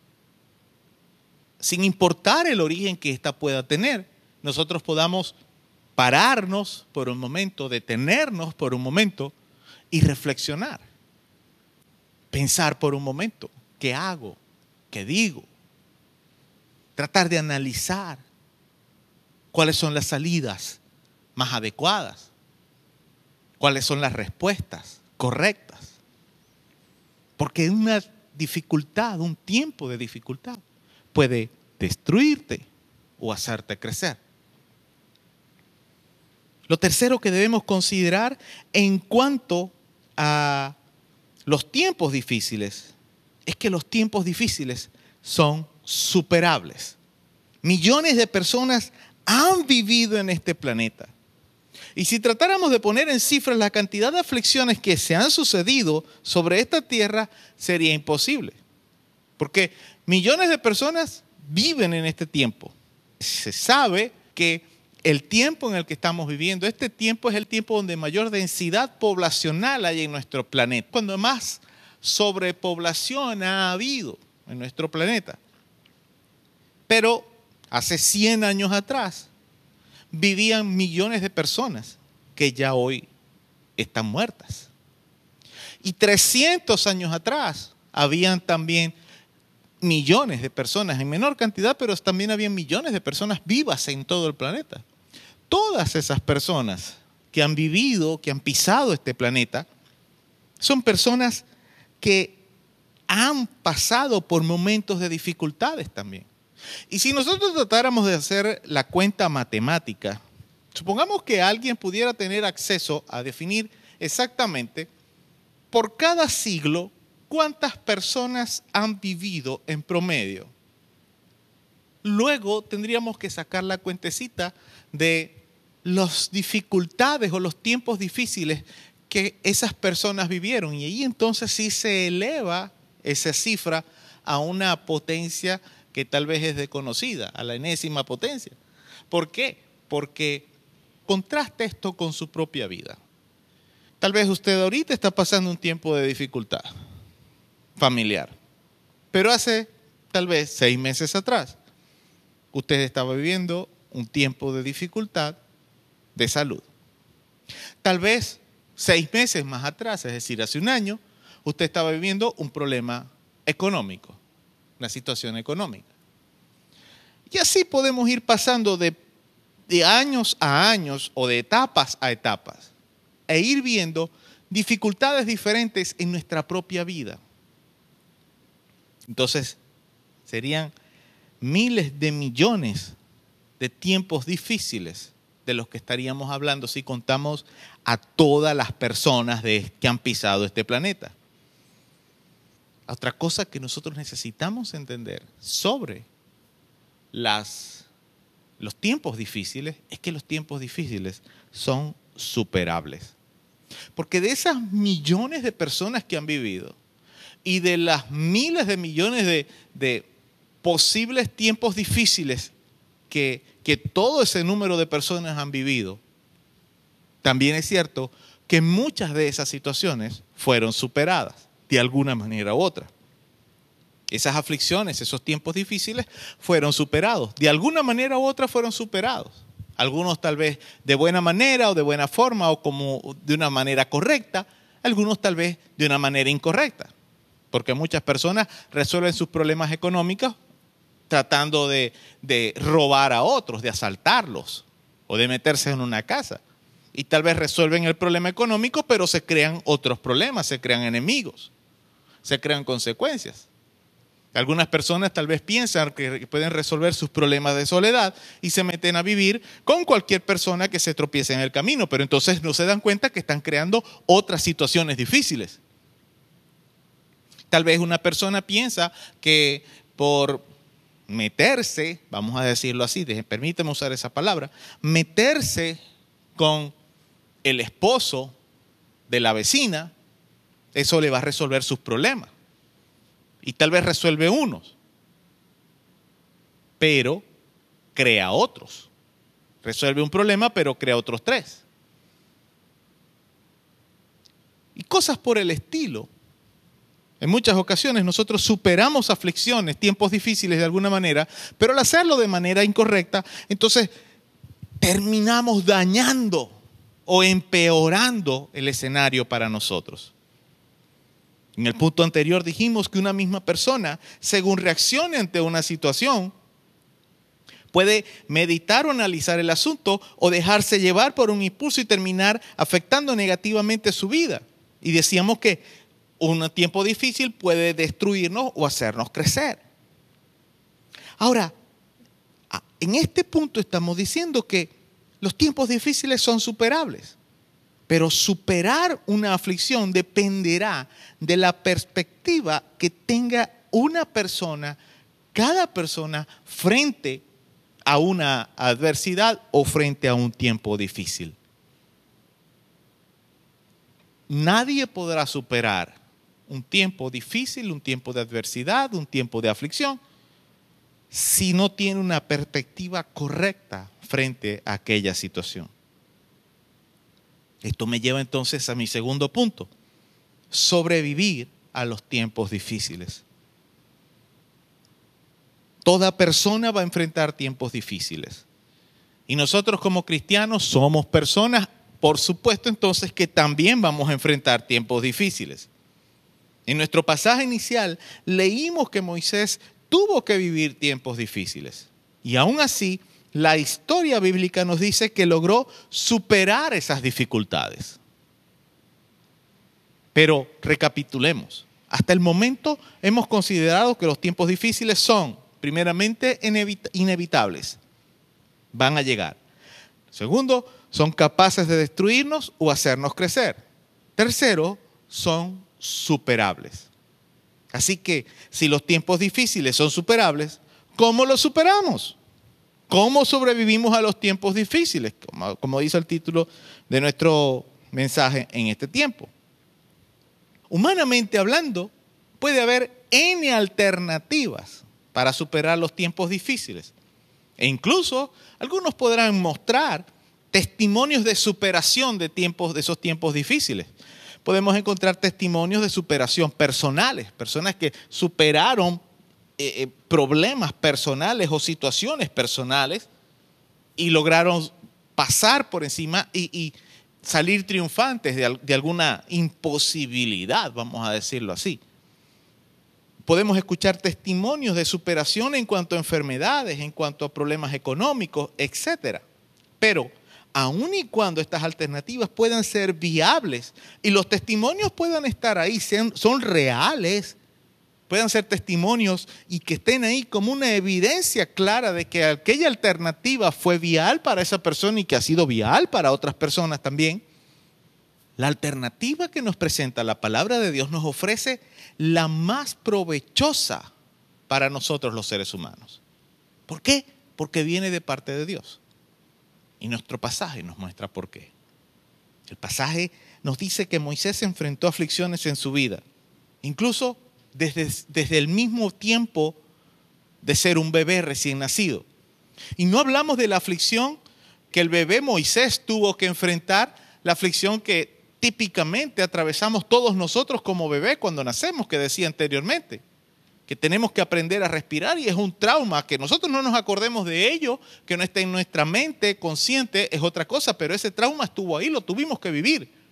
sin importar el origen que ésta pueda tener, nosotros podamos pararnos por un momento, detenernos por un momento y reflexionar. Pensar por un momento, ¿qué hago? ¿Qué digo? Tratar de analizar cuáles son las salidas más adecuadas, cuáles son las respuestas correctas. Porque una dificultad, un tiempo de dificultad, puede destruirte o hacerte crecer. Lo tercero que debemos considerar en cuanto a los tiempos difíciles es que los tiempos difíciles son superables. Millones de personas han vivido en este planeta. Y si tratáramos de poner en cifras la cantidad de aflicciones que se han sucedido sobre esta tierra, sería imposible. Porque millones de personas viven en este tiempo. Se sabe que el tiempo en el que estamos viviendo, este tiempo es el tiempo donde mayor densidad poblacional hay en nuestro planeta. Cuando más sobrepoblación ha habido en nuestro planeta. Pero hace 100 años atrás vivían millones de personas que ya hoy están muertas. Y 300 años atrás habían también millones de personas, en menor cantidad, pero también habían millones de personas vivas en todo el planeta. Todas esas personas que han vivido, que han pisado este planeta, son personas que han pasado por momentos de dificultades también. Y si nosotros tratáramos de hacer la cuenta matemática, supongamos que alguien pudiera tener acceso a definir exactamente por cada siglo cuántas personas han vivido en promedio. Luego tendríamos que sacar la cuentecita de las dificultades o los tiempos difíciles que esas personas vivieron. Y ahí entonces sí se eleva esa cifra a una potencia que tal vez es desconocida, a la enésima potencia. ¿Por qué? Porque contraste esto con su propia vida. Tal vez usted ahorita está pasando un tiempo de dificultad familiar, pero hace tal vez 6 meses atrás, usted estaba viviendo un tiempo de dificultad de salud. Tal vez 6 meses más atrás, es decir, hace un año, usted estaba viviendo un problema económico, una situación económica. Y así podemos ir pasando de años a años o de etapas a etapas e ir viendo dificultades diferentes en nuestra propia vida. Entonces, serían miles de millones de tiempos difíciles de los que estaríamos hablando si contamos a todas las personas que han pisado este planeta. Otra cosa que nosotros necesitamos entender sobre los tiempos difíciles es que los tiempos difíciles son superables. Porque de esas millones de personas que han vivido y de las miles de millones de posibles tiempos difíciles que todo ese número de personas han vivido, también es cierto que muchas de esas situaciones fueron superadas de alguna manera u otra. Esas aflicciones, esos tiempos difíciles fueron superados. De alguna manera u otra fueron superados. Algunos tal vez de buena manera o de buena forma o como de una manera correcta. Algunos tal vez de una manera incorrecta. Porque muchas personas resuelven sus problemas económicos tratando de robar a otros, de asaltarlos o de meterse en una casa. Y tal vez resuelven el problema económico, pero se crean otros problemas, se crean enemigos, se crean consecuencias. Algunas personas tal vez piensan que pueden resolver sus problemas de soledad y se meten a vivir con cualquier persona que se tropiece en el camino, pero entonces no se dan cuenta que están creando otras situaciones difíciles. Tal vez una persona piensa que por meterse, vamos a decirlo así, permíteme usar esa palabra, meterse con el esposo de la vecina, eso le va a resolver sus problemas. Y tal vez resuelve unos, pero crea otros. Resuelve un problema, pero crea otros 3. Y cosas por el estilo. En muchas ocasiones nosotros superamos aflicciones, tiempos difíciles de alguna manera, pero al hacerlo de manera incorrecta, entonces terminamos dañando o empeorando el escenario para nosotros. En el punto anterior dijimos que una misma persona, según reaccione ante una situación, puede meditar o analizar el asunto o dejarse llevar por un impulso y terminar afectando negativamente su vida. Y decíamos que un tiempo difícil puede destruirnos o hacernos crecer. Ahora, en este punto estamos diciendo que los tiempos difíciles son superables. Pero superar una aflicción dependerá de la perspectiva que tenga una persona, cada persona, frente a una adversidad o frente a un tiempo difícil. Nadie podrá superar un tiempo difícil, un tiempo de adversidad, un tiempo de aflicción, si no tiene una perspectiva correcta frente a aquella situación. Esto me lleva entonces a mi segundo punto, sobrevivir a los tiempos difíciles. Toda persona va a enfrentar tiempos difíciles. Y nosotros como cristianos somos personas, por supuesto entonces, que también vamos a enfrentar tiempos difíciles. En nuestro pasaje inicial leímos que Moisés tuvo que vivir tiempos difíciles. Y aún así, la historia bíblica nos dice que logró superar esas dificultades. Pero recapitulemos. Hasta el momento hemos considerado que los tiempos difíciles son, primeramente, inevitables. Van a llegar. Segundo, son capaces de destruirnos o hacernos crecer. Tercero, son superables. Así que, si los tiempos difíciles son superables, ¿cómo los superamos? ¿Cómo sobrevivimos a los tiempos difíciles? Como dice el título de nuestro mensaje en este tiempo. Humanamente hablando, puede haber N alternativas para superar los tiempos difíciles. E incluso algunos podrán mostrar testimonios de superación de esos tiempos difíciles. Podemos encontrar testimonios de superación personales, personas que superaron problemas personales o situaciones personales y lograron pasar por encima y salir triunfantes de alguna imposibilidad, vamos a decirlo así. Podemos escuchar testimonios de superación en cuanto a enfermedades, en cuanto a problemas económicos, etc. Pero aun y cuando estas alternativas puedan ser viables y los testimonios puedan estar ahí, son reales, puedan ser testimonios y que estén ahí como una evidencia clara de que aquella alternativa fue vial para esa persona y que ha sido vial para otras personas también. La alternativa que nos presenta la palabra de Dios nos ofrece la más provechosa para nosotros los seres humanos. ¿Por qué? Porque viene de parte de Dios. Y nuestro pasaje nos muestra por qué. El pasaje nos dice que Moisés enfrentó aflicciones en su vida, incluso desde el mismo tiempo de ser un bebé recién nacido. Y no hablamos de la aflicción que el bebé Moisés tuvo que enfrentar, la aflicción que típicamente atravesamos todos nosotros como bebé cuando nacemos, que decía anteriormente, que tenemos que aprender a respirar y es un trauma, que nosotros no nos acordemos de ello, que no esté en nuestra mente consciente, es otra cosa, pero ese trauma estuvo ahí, lo tuvimos que vivir.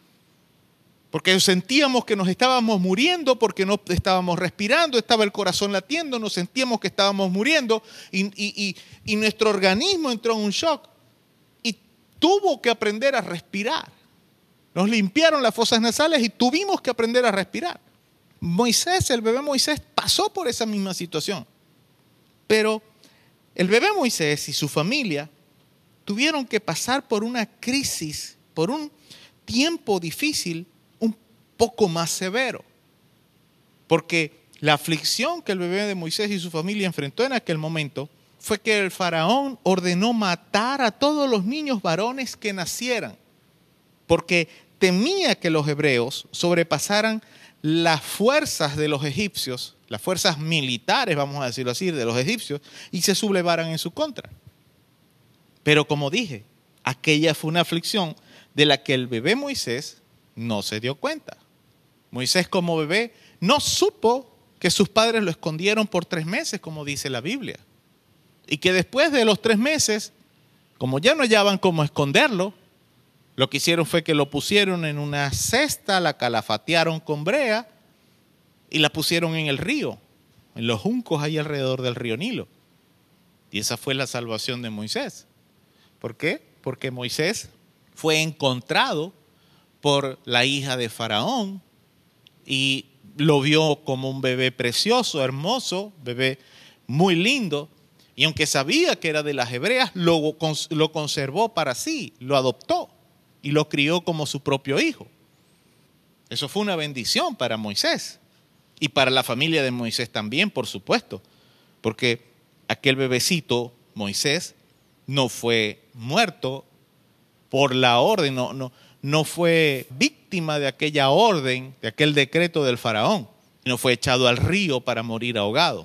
Porque sentíamos que nos estábamos muriendo, porque no estábamos respirando, estaba el corazón latiendo, nos sentíamos que estábamos muriendo y nuestro organismo entró en un shock y tuvo que aprender a respirar. Nos limpiaron las fosas nasales y tuvimos que aprender a respirar. Moisés, el bebé Moisés, pasó por esa misma situación. Pero el bebé Moisés y su familia tuvieron que pasar por una crisis, por un tiempo difícil, un poco más severo. Porque la aflicción que el bebé de Moisés y su familia enfrentó en aquel momento fue que el faraón ordenó matar a todos los niños varones que nacieran, porque temía que los hebreos sobrepasaran las fuerzas de los egipcios, las fuerzas militares, vamos a decirlo así, de los egipcios, y se sublevaran en su contra. Pero como dije, aquella fue una aflicción de la que el bebé Moisés no se dio cuenta. Moisés como bebé no supo que sus padres lo escondieron por 3 meses, como dice la Biblia. Y que después de los 3 meses, como ya no hallaban cómo esconderlo, lo que hicieron fue que lo pusieron en una cesta, la calafatearon con brea y la pusieron en el río, en los juncos ahí alrededor del río Nilo. Y esa fue la salvación de Moisés. ¿Por qué? Porque Moisés fue encontrado por la hija de Faraón y lo vio como un bebé precioso, hermoso, bebé muy lindo. Y aunque sabía que era de las hebreas, lo conservó para sí, lo adoptó y lo crió como su propio hijo. Eso fue una bendición para Moisés y para la familia de Moisés también, por supuesto, porque aquel bebecito, Moisés, no fue muerto por la orden, no fue víctima de aquella orden, de aquel decreto del faraón, no fue echado al río para morir ahogado.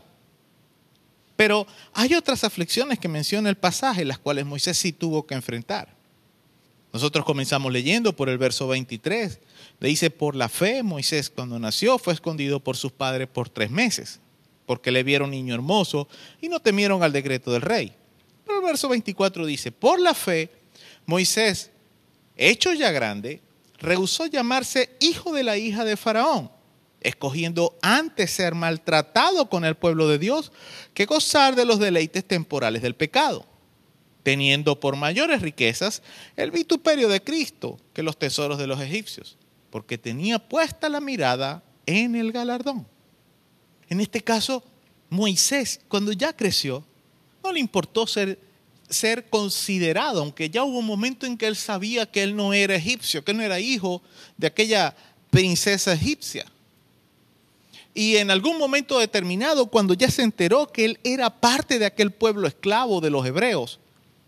Pero hay otras aflicciones que menciona el pasaje, las cuales Moisés sí tuvo que enfrentar. Nosotros comenzamos leyendo por el verso 23. Le dice, por la fe, Moisés cuando nació fue escondido por sus padres por 3 meses, porque le vieron niño hermoso y no temieron al decreto del rey. Pero el verso 24 dice, por la fe, Moisés, hecho ya grande, rehusó llamarse hijo de la hija de Faraón, escogiendo antes ser maltratado con el pueblo de Dios que gozar de los deleites temporales del pecado, teniendo por mayores riquezas el vituperio de Cristo que los tesoros de los egipcios, porque tenía puesta la mirada en el galardón. En este caso, Moisés, cuando ya creció, no le importó ser considerado, aunque ya hubo un momento en que él sabía que él no era egipcio, que él no era hijo de aquella princesa egipcia. Y en algún momento determinado, cuando ya se enteró que él era parte de aquel pueblo esclavo de los hebreos,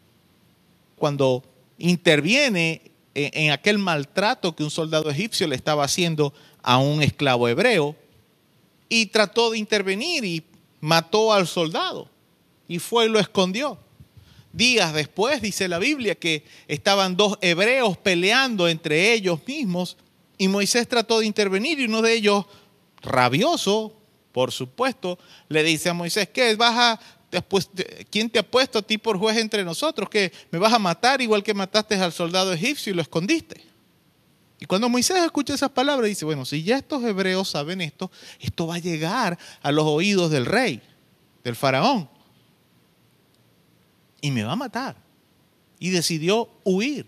cuando interviene en aquel maltrato que un soldado egipcio le estaba haciendo a un esclavo hebreo, y trató de intervenir y mató al soldado, y fue y lo escondió. días después, dice la Biblia, que estaban dos hebreos peleando entre ellos mismos y Moisés trató de intervenir y uno de ellos, rabioso, por supuesto, le dice a Moisés, ¿qué? ¿Quién te ha puesto a ti por juez entre nosotros? ¿Que me vas a matar igual que mataste al soldado egipcio y lo escondiste? Y cuando Moisés escucha esas palabras, dice, bueno, si ya estos hebreos saben esto, esto va a llegar a los oídos del rey, del faraón, y me va a matar. Y decidió huir.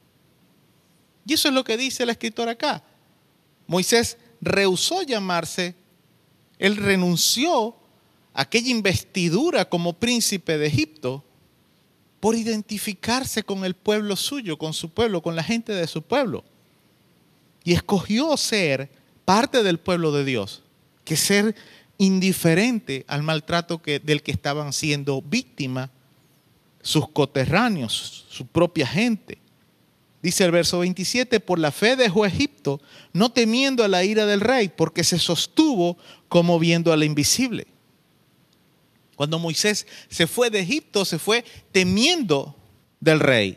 Y eso es lo que dice el escritor acá. Moisés rehusó llamarse, él renunció a aquella investidura como príncipe de Egipto por identificarse con el pueblo suyo, con su pueblo, con la gente de su pueblo. Y escogió ser parte del pueblo de Dios, que ser indiferente al maltrato del que estaban siendo víctimas sus coterráneos, su propia gente. Dice el verso 27, por la fe dejó Egipto, no temiendo a la ira del rey, porque se sostuvo como viendo al invisible. Cuando Moisés se fue de Egipto, se fue temiendo del rey.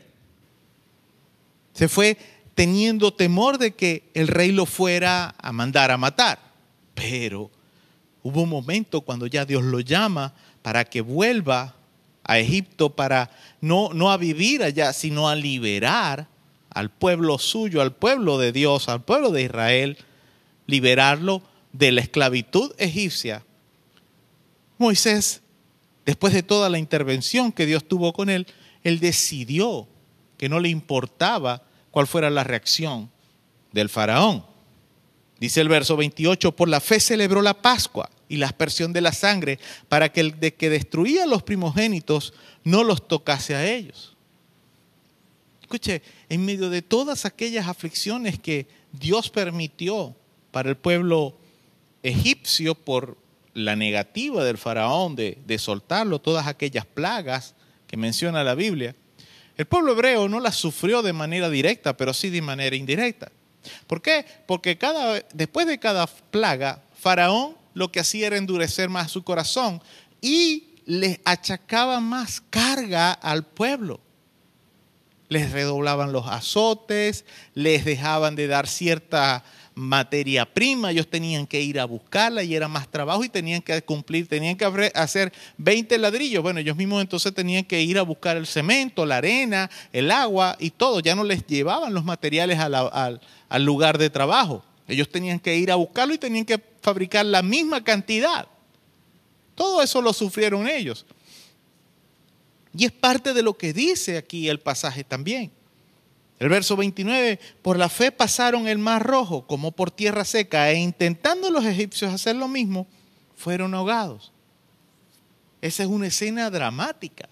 Se fue teniendo temor de que el rey lo fuera a mandar a matar. Pero hubo un momento cuando ya Dios lo llama para que vuelva a Egipto, para no a vivir allá, sino a liberar al pueblo suyo, al pueblo de Dios, al pueblo de Israel, liberarlo de la esclavitud egipcia. Moisés, después de toda la intervención que Dios tuvo con él, él decidió que no le importaba cuál fuera la reacción del faraón. Dice el verso 28, por la fe celebró la Pascua y la aspersión de la sangre para que el de que destruía a los primogénitos no los tocase a ellos. Escuche, en medio de todas aquellas aflicciones que Dios permitió para el pueblo egipcio por la negativa del faraón de soltarlo, todas aquellas plagas que menciona la Biblia, el pueblo hebreo no las sufrió de manera directa, pero sí de manera indirecta. ¿Por qué? Porque después de cada plaga, Faraón lo que hacía era endurecer más su corazón y les achacaba más carga al pueblo. Les redoblaban los azotes, les dejaban de dar cierta materia prima, ellos tenían que ir a buscarla y era más trabajo y tenían que cumplir, tenían que hacer 20 ladrillos. Bueno, ellos mismos entonces tenían que ir a buscar el cemento, la arena, el agua y todo. Ya no les llevaban los materiales al lugar de trabajo. Ellos tenían que ir a buscarlo y tenían que fabricar la misma cantidad. Todo eso lo sufrieron ellos. Y es parte de lo que dice aquí el pasaje también. El verso 29, por la fe pasaron el mar rojo como por tierra seca e intentando los egipcios hacer lo mismo, fueron ahogados. Esa es una escena dramática.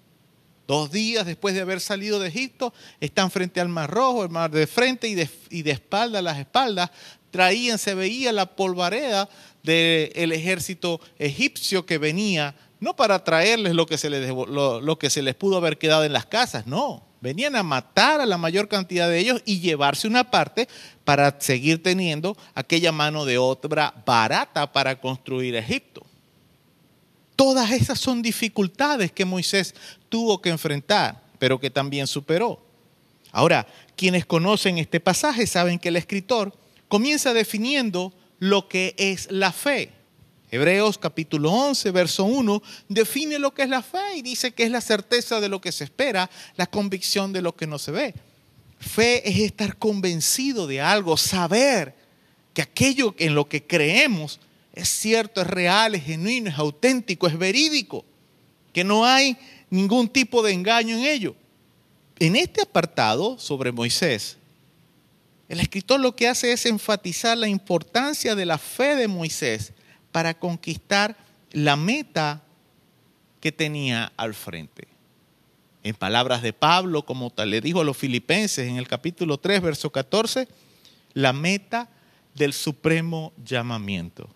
2 días después de haber salido de Egipto, están frente al mar rojo, el mar de frente y de espalda a las espaldas, se veía la polvareda del ejército egipcio que venía, no para traerles lo que se les pudo haber quedado en las casas, no. Venían a matar a la mayor cantidad de ellos y llevarse una parte para seguir teniendo aquella mano de obra barata para construir Egipto. Todas esas son dificultades que Moisés tuvo que enfrentar, pero que también superó. Ahora, quienes conocen este pasaje saben que el escritor comienza definiendo lo que es la fe. Hebreos capítulo 11, verso 1, define lo que es la fe y dice que es la certeza de lo que se espera, la convicción de lo que no se ve. Fe es estar convencido de algo, saber que aquello en lo que creemos es cierto, es real, es genuino, es auténtico, es verídico, que no hay ningún tipo de engaño en ello. En este apartado sobre Moisés, el escritor lo que hace es enfatizar la importancia de la fe de Moisés para conquistar la meta que tenía al frente. En palabras de Pablo, como le dijo a los filipenses en el capítulo 3, verso 14, la meta del supremo llamamiento.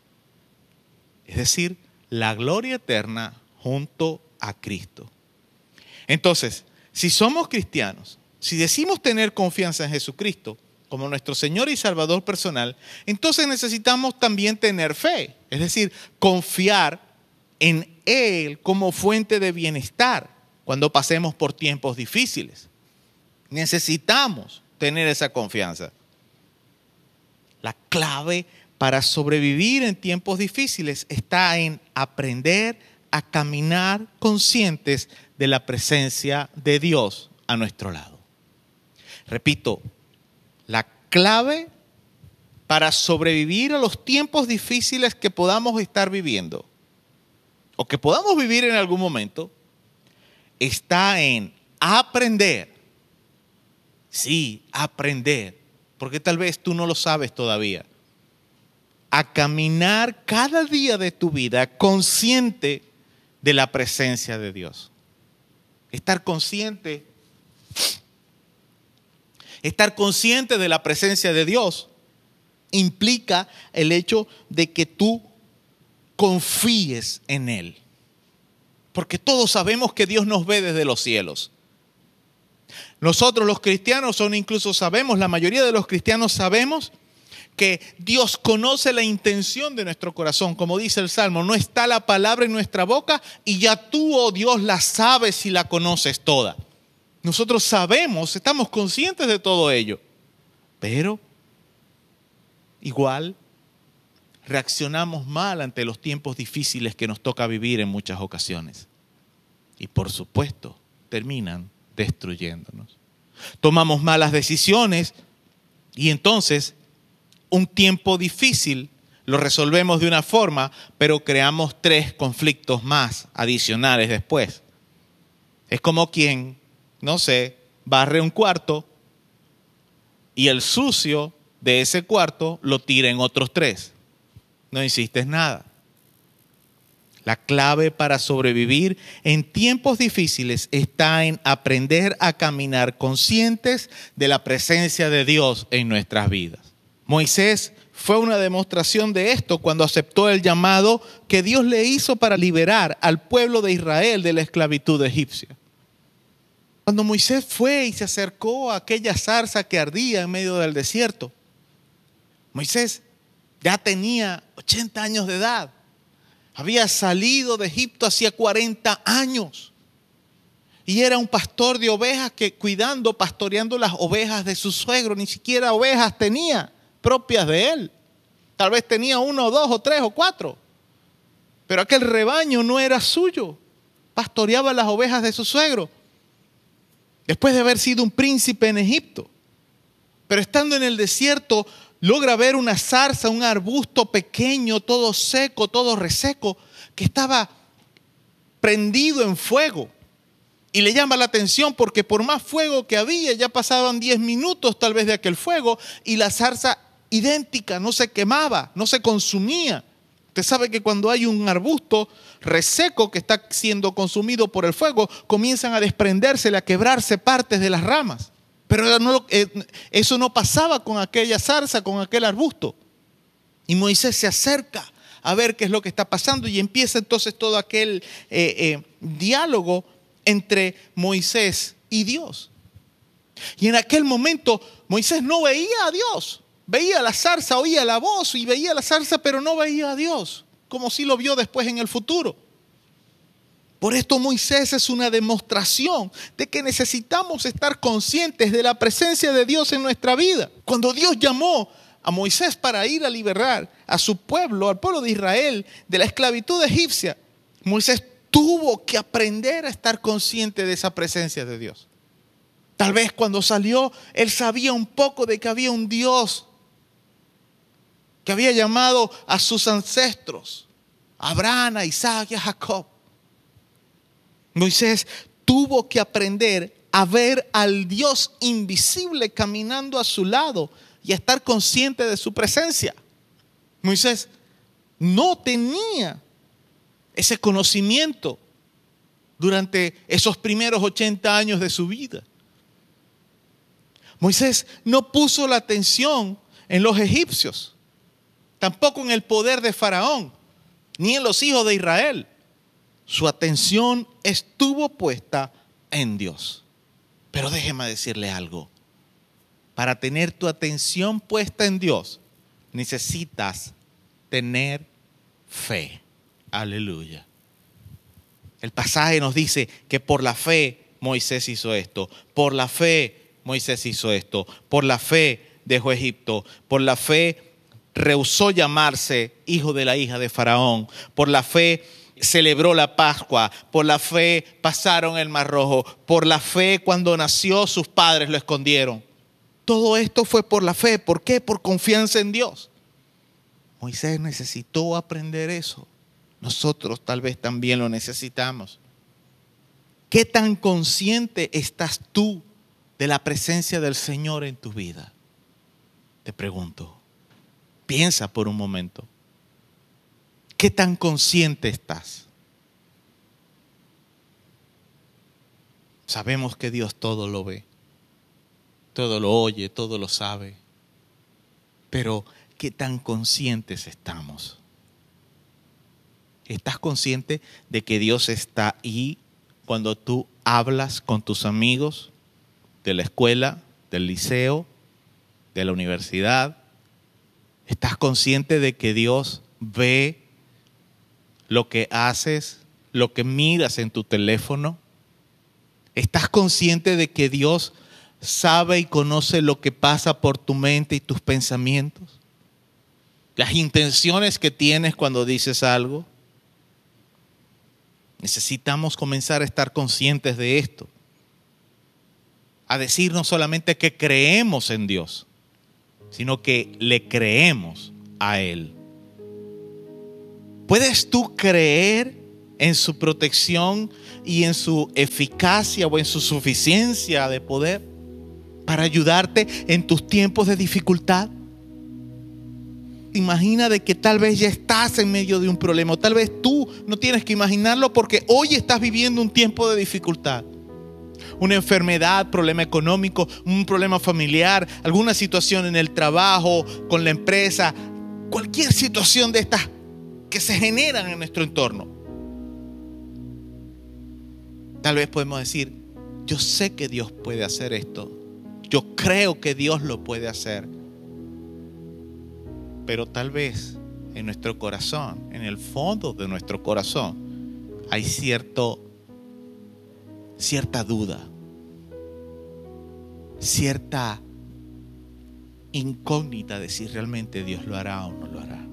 Es decir, la gloria eterna junto a Cristo. Entonces, si somos cristianos, si decimos tener confianza en Jesucristo como nuestro Señor y Salvador personal, entonces necesitamos también tener fe, es decir, confiar en Él como fuente de bienestar. cuando pasemos por tiempos difíciles. Necesitamos tener esa confianza. La clave para sobrevivir en tiempos difíciles está en aprender a caminar conscientes de la presencia de Dios a nuestro lado. Repito, la clave para sobrevivir a los tiempos difíciles que podamos estar viviendo o que podamos vivir en algún momento está en aprender. Sí, aprender, porque tal vez tú no lo sabes todavía. A caminar cada día de tu vida consciente de la presencia de Dios. Estar consciente de la presencia de Dios implica el hecho de que tú confíes en Él. Porque todos sabemos que Dios nos ve desde los cielos. Nosotros los cristianos, la mayoría de los cristianos sabemos que Dios conoce la intención de nuestro corazón. Como dice el Salmo, no está la palabra en nuestra boca y ya tú, oh Dios, la sabes y la conoces toda. Nosotros sabemos, estamos conscientes de todo ello, pero igual reaccionamos mal ante los tiempos difíciles que nos toca vivir en muchas ocasiones. Y por supuesto, terminan destruyéndonos. Tomamos malas decisiones y entonces un tiempo difícil lo resolvemos de una forma, pero creamos 3 conflictos más adicionales después. Es como quien, barre un cuarto y el sucio de ese cuarto lo tira en otros 3. No hiciste nada. La clave para sobrevivir en tiempos difíciles está en aprender a caminar conscientes de la presencia de Dios en nuestras vidas. Moisés fue una demostración de esto cuando aceptó el llamado que Dios le hizo para liberar al pueblo de Israel de la esclavitud egipcia. Cuando Moisés fue y se acercó a aquella zarza que ardía en medio del desierto, Moisés ya tenía 80 años de edad. Había salido de Egipto hacía 40 años. Y era un pastor de ovejas que pastoreando las ovejas de su suegro. Ni siquiera ovejas tenía propias de él. Tal vez tenía 1 o 2 o 3 o 4. Pero aquel rebaño no era suyo. Pastoreaba las ovejas de su suegro. Después de haber sido un príncipe en Egipto. Pero estando en el desierto, logra ver una zarza, un arbusto pequeño, todo seco, todo reseco, que estaba prendido en fuego. Y le llama la atención porque por más fuego que había, ya pasaban 10 minutos tal vez de aquel fuego, y la zarza idéntica, no se quemaba, no se consumía. Usted sabe que cuando hay un arbusto reseco que está siendo consumido por el fuego, comienzan a desprenderse, a quebrarse partes de las ramas. Pero eso no pasaba con aquella zarza, con aquel arbusto. Y Moisés se acerca a ver qué es lo que está pasando y empieza entonces todo aquel diálogo entre Moisés y Dios. Y en aquel momento Moisés no veía a Dios. Veía la zarza, oía la voz y veía la zarza, pero no veía a Dios, como si lo vio después en el futuro. Por esto Moisés es una demostración de que necesitamos estar conscientes de la presencia de Dios en nuestra vida. Cuando Dios llamó a Moisés para ir a liberar a su pueblo, al pueblo de Israel, de la esclavitud egipcia, Moisés tuvo que aprender a estar consciente de esa presencia de Dios. Tal vez cuando salió, él sabía un poco de que había un Dios que había llamado a sus ancestros, a Abraham, a Isaac y a Jacob. Moisés tuvo que aprender a ver al Dios invisible caminando a su lado y a estar consciente de su presencia. Moisés no tenía ese conocimiento durante esos primeros 80 años de su vida. Moisés no puso la atención en los egipcios, tampoco en el poder de Faraón, ni en los hijos de Israel. Su atención estuvo puesta en Dios. Pero déjeme decirle algo. Para tener tu atención puesta en Dios, necesitas tener fe. Aleluya. El pasaje nos dice que por la fe Moisés hizo esto. Por la fe Moisés hizo esto. Por la fe dejó Egipto. Por la fe rehusó llamarse hijo de la hija de Faraón. Por la fe celebró la Pascua. Por la fe pasaron el Mar Rojo. Por la fe cuando nació sus padres lo escondieron. Todo esto fue por la fe. ¿Por qué? Por confianza en Dios. Moisés necesitó aprender eso. Nosotros tal vez también lo necesitamos. ¿Qué tan consciente estás tú de la presencia del Señor en tu vida? Te pregunto. Piensa por un momento. ¿Qué tan consciente estás? Sabemos que Dios todo lo ve, todo lo oye, todo lo sabe. Pero ¿qué tan conscientes estamos? ¿Estás consciente de que Dios está ahí cuando tú hablas con tus amigos de la escuela, del liceo, de la universidad? ¿Estás consciente de que Dios ve lo que haces, lo que miras en tu teléfono? ¿Estás consciente de que Dios sabe y conoce lo que pasa por tu mente y tus pensamientos? Las intenciones que tienes cuando dices algo. Necesitamos comenzar a estar conscientes de esto. A decir no solamente que creemos en Dios, sino que le creemos a Él. ¿Puedes tú creer en su protección y en su eficacia o en su suficiencia de poder para ayudarte en tus tiempos de dificultad? Imagina de que tal vez ya estás en medio de un problema. O tal vez tú no tienes que imaginarlo porque hoy estás viviendo un tiempo de dificultad. Una enfermedad, problema económico, un problema familiar, alguna situación en el trabajo, con la empresa. Cualquier situación de estas que se generan en nuestro entorno. Tal vez podemos decir, yo sé que Dios puede hacer esto. Yo creo que Dios lo puede hacer. Pero tal vez en nuestro corazón, en el fondo de nuestro corazón, hay cierta duda, cierta incógnita de si realmente Dios lo hará o no lo hará.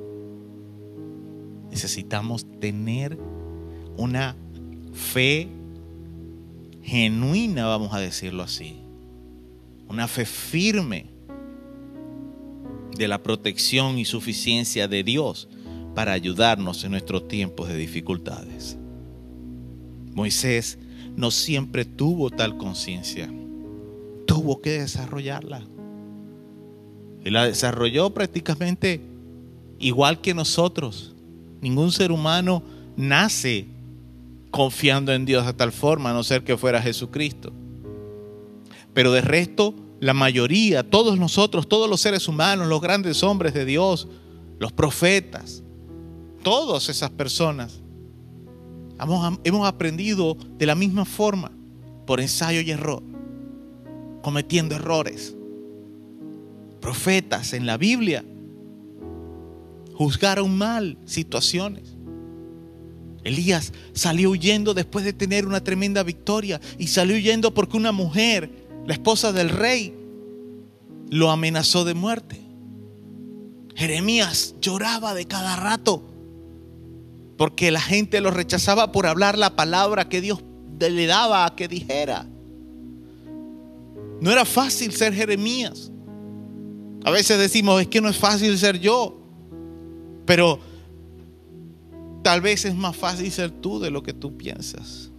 Necesitamos tener una fe genuina, vamos a decirlo así, una fe firme de la protección y suficiencia de Dios para ayudarnos en nuestros tiempos de dificultades. Moisés no siempre tuvo tal conciencia, tuvo que desarrollarla. Él la desarrolló prácticamente igual que nosotros. Ningún ser humano nace confiando en Dios de tal forma, a no ser que fuera Jesucristo. Pero de resto, la mayoría, todos nosotros, todos los seres humanos, los grandes hombres de Dios, los profetas, todas esas personas, hemos aprendido de la misma forma, por ensayo y error, cometiendo errores. Profetas en la Biblia juzgaron mal situaciones. Elías salió huyendo después de tener una tremenda victoria y salió huyendo porque una mujer, la esposa del rey, lo amenazó de muerte. Jeremías lloraba de cada rato porque la gente lo rechazaba por hablar la palabra que Dios le daba a que dijera. No era fácil ser Jeremías. A veces decimos, es que no es fácil ser yo, pero tal vez es más fácil ser tú de lo que tú piensas.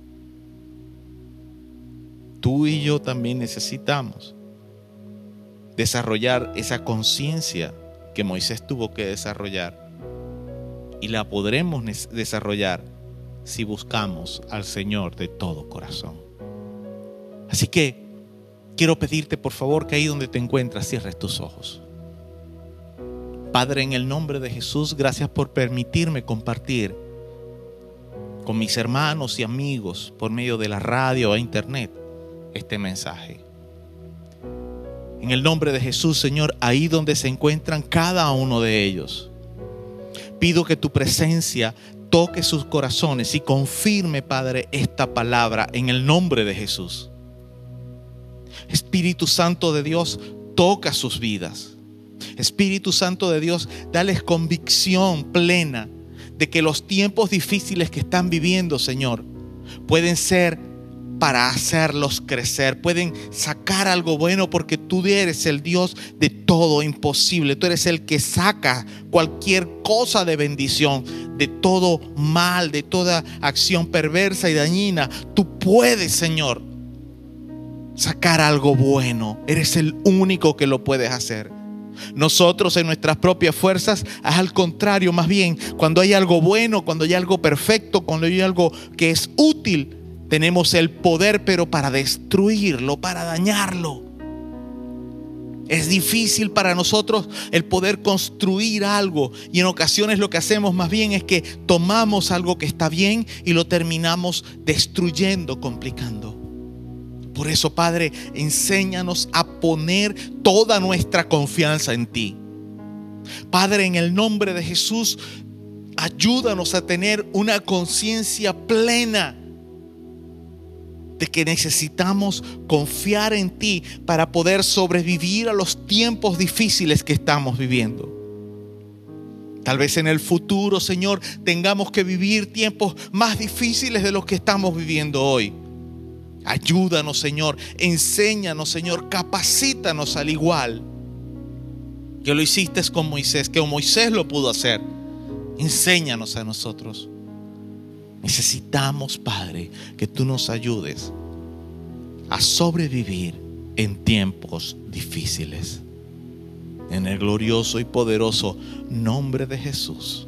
Tú y yo también necesitamos desarrollar esa conciencia que Moisés tuvo que desarrollar, y la podremos desarrollar si buscamos al Señor de todo corazón. Así que quiero pedirte por favor que ahí donde te encuentras cierres tus ojos. Padre, en el nombre de Jesús, gracias por permitirme compartir con mis hermanos y amigos por medio de la radio e internet este mensaje. En el nombre de Jesús, Señor, ahí donde se encuentran cada uno de ellos, pido que tu presencia toque sus corazones y confirme, Padre, esta palabra en el nombre de Jesús. Espíritu Santo de Dios, toca sus vidas. Espíritu Santo de Dios, dales convicción plena de que los tiempos difíciles que están viviendo, Señor, pueden ser para hacerlos crecer, pueden sacar algo bueno, porque tú eres el Dios de todo imposible. Tú eres el que saca cualquier cosa de bendición, de todo mal, de toda acción perversa y dañina. Tú puedes, Señor, sacar algo bueno. Eres el único que lo puedes hacer. Nosotros en nuestras propias fuerzas, al contrario, más bien, cuando hay algo bueno, cuando hay algo perfecto, cuando hay algo que es útil, tenemos el poder, pero para destruirlo, para dañarlo. Es difícil para nosotros el poder construir algo, y en ocasiones lo que hacemos más bien es que tomamos algo que está bien y lo terminamos destruyendo, complicando. Por eso, Padre, enséñanos a poner toda nuestra confianza en ti. Padre, en el nombre de Jesús, ayúdanos a tener una conciencia plena de que necesitamos confiar en ti para poder sobrevivir a los tiempos difíciles que estamos viviendo. Tal vez en el futuro, Señor, tengamos que vivir tiempos más difíciles de los que estamos viviendo hoy. Ayúdanos, Señor, enséñanos, Señor, capacítanos al igual que lo hiciste con Moisés, que Moisés lo pudo hacer. Enséñanos a nosotros. Necesitamos, Padre, que tú nos ayudes a sobrevivir en tiempos difíciles. En el glorioso y poderoso nombre de Jesús,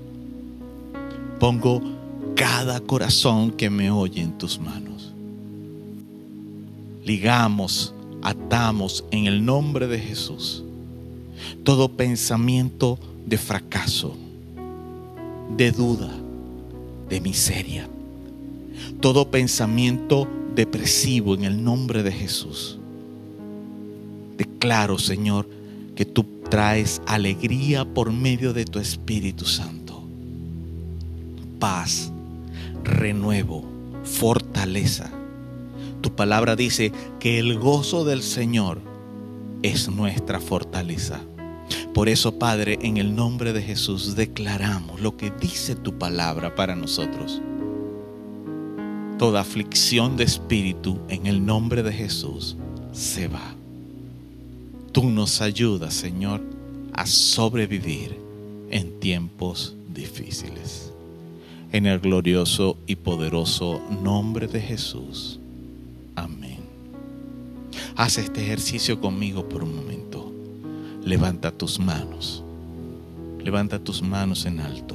pongo cada corazón que me oye en tus manos. Ligamos, atamos en el nombre de Jesús todo pensamiento de fracaso, de duda, de miseria, todo pensamiento depresivo en el nombre de Jesús. Declaro, Señor, que tú traes alegría por medio de tu Espíritu Santo, paz, renuevo, fortaleza. Tu palabra dice que el gozo del Señor es nuestra fortaleza. Por eso, Padre, en el nombre de Jesús declaramos lo que dice tu palabra para nosotros. Toda aflicción de espíritu en el nombre de Jesús se va. Tú nos ayudas, Señor, a sobrevivir en tiempos difíciles. En el glorioso y poderoso nombre de Jesús. Amén. Haz este ejercicio conmigo por un momento. Levanta tus manos. Levanta tus manos en alto.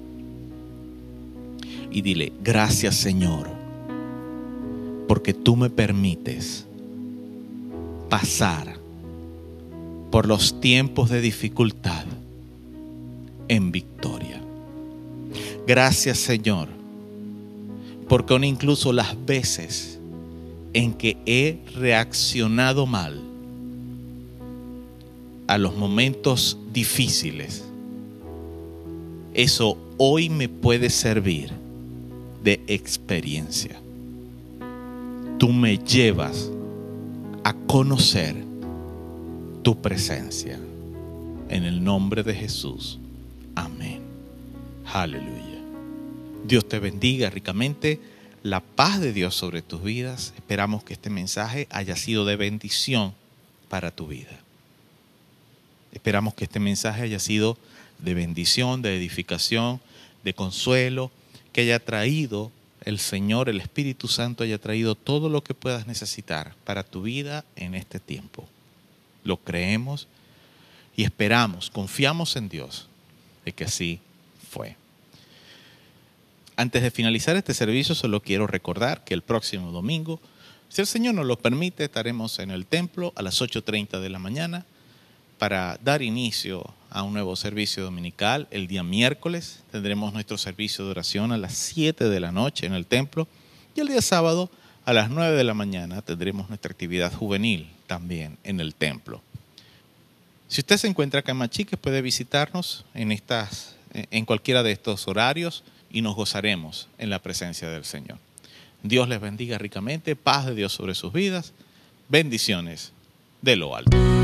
Y dile: gracias, Señor, porque tú me permites pasar por los tiempos de dificultad en victoria. Gracias, Señor, porque aún incluso las veces en que he reaccionado mal a los momentos difíciles, eso hoy me puede servir de experiencia. Tú me llevas a conocer tu presencia. En el nombre de Jesús. Amén. Aleluya. Dios te bendiga ricamente. La paz de Dios sobre tus vidas. Esperamos que este mensaje haya sido de bendición para tu vida. Esperamos que este mensaje haya sido de bendición, de edificación, de consuelo, que haya traído el Señor, el Espíritu Santo, haya traído todo lo que puedas necesitar para tu vida en este tiempo. Lo creemos y esperamos, confiamos en Dios de que así fue. Antes de finalizar este servicio, solo quiero recordar que el próximo domingo, si el Señor nos lo permite, estaremos en el templo a las 8:30 de la mañana para dar inicio a un nuevo servicio dominical. El día miércoles tendremos nuestro servicio de oración a las 7 de la noche en el templo, y el día sábado a las 9 de la mañana tendremos nuestra actividad juvenil también en el templo. Si usted se encuentra acá en Machiques, puede visitarnos en cualquiera de estos horarios. y nos gozaremos en la presencia del Señor. Dios les bendiga ricamente, paz de Dios sobre sus vidas, bendiciones de lo alto.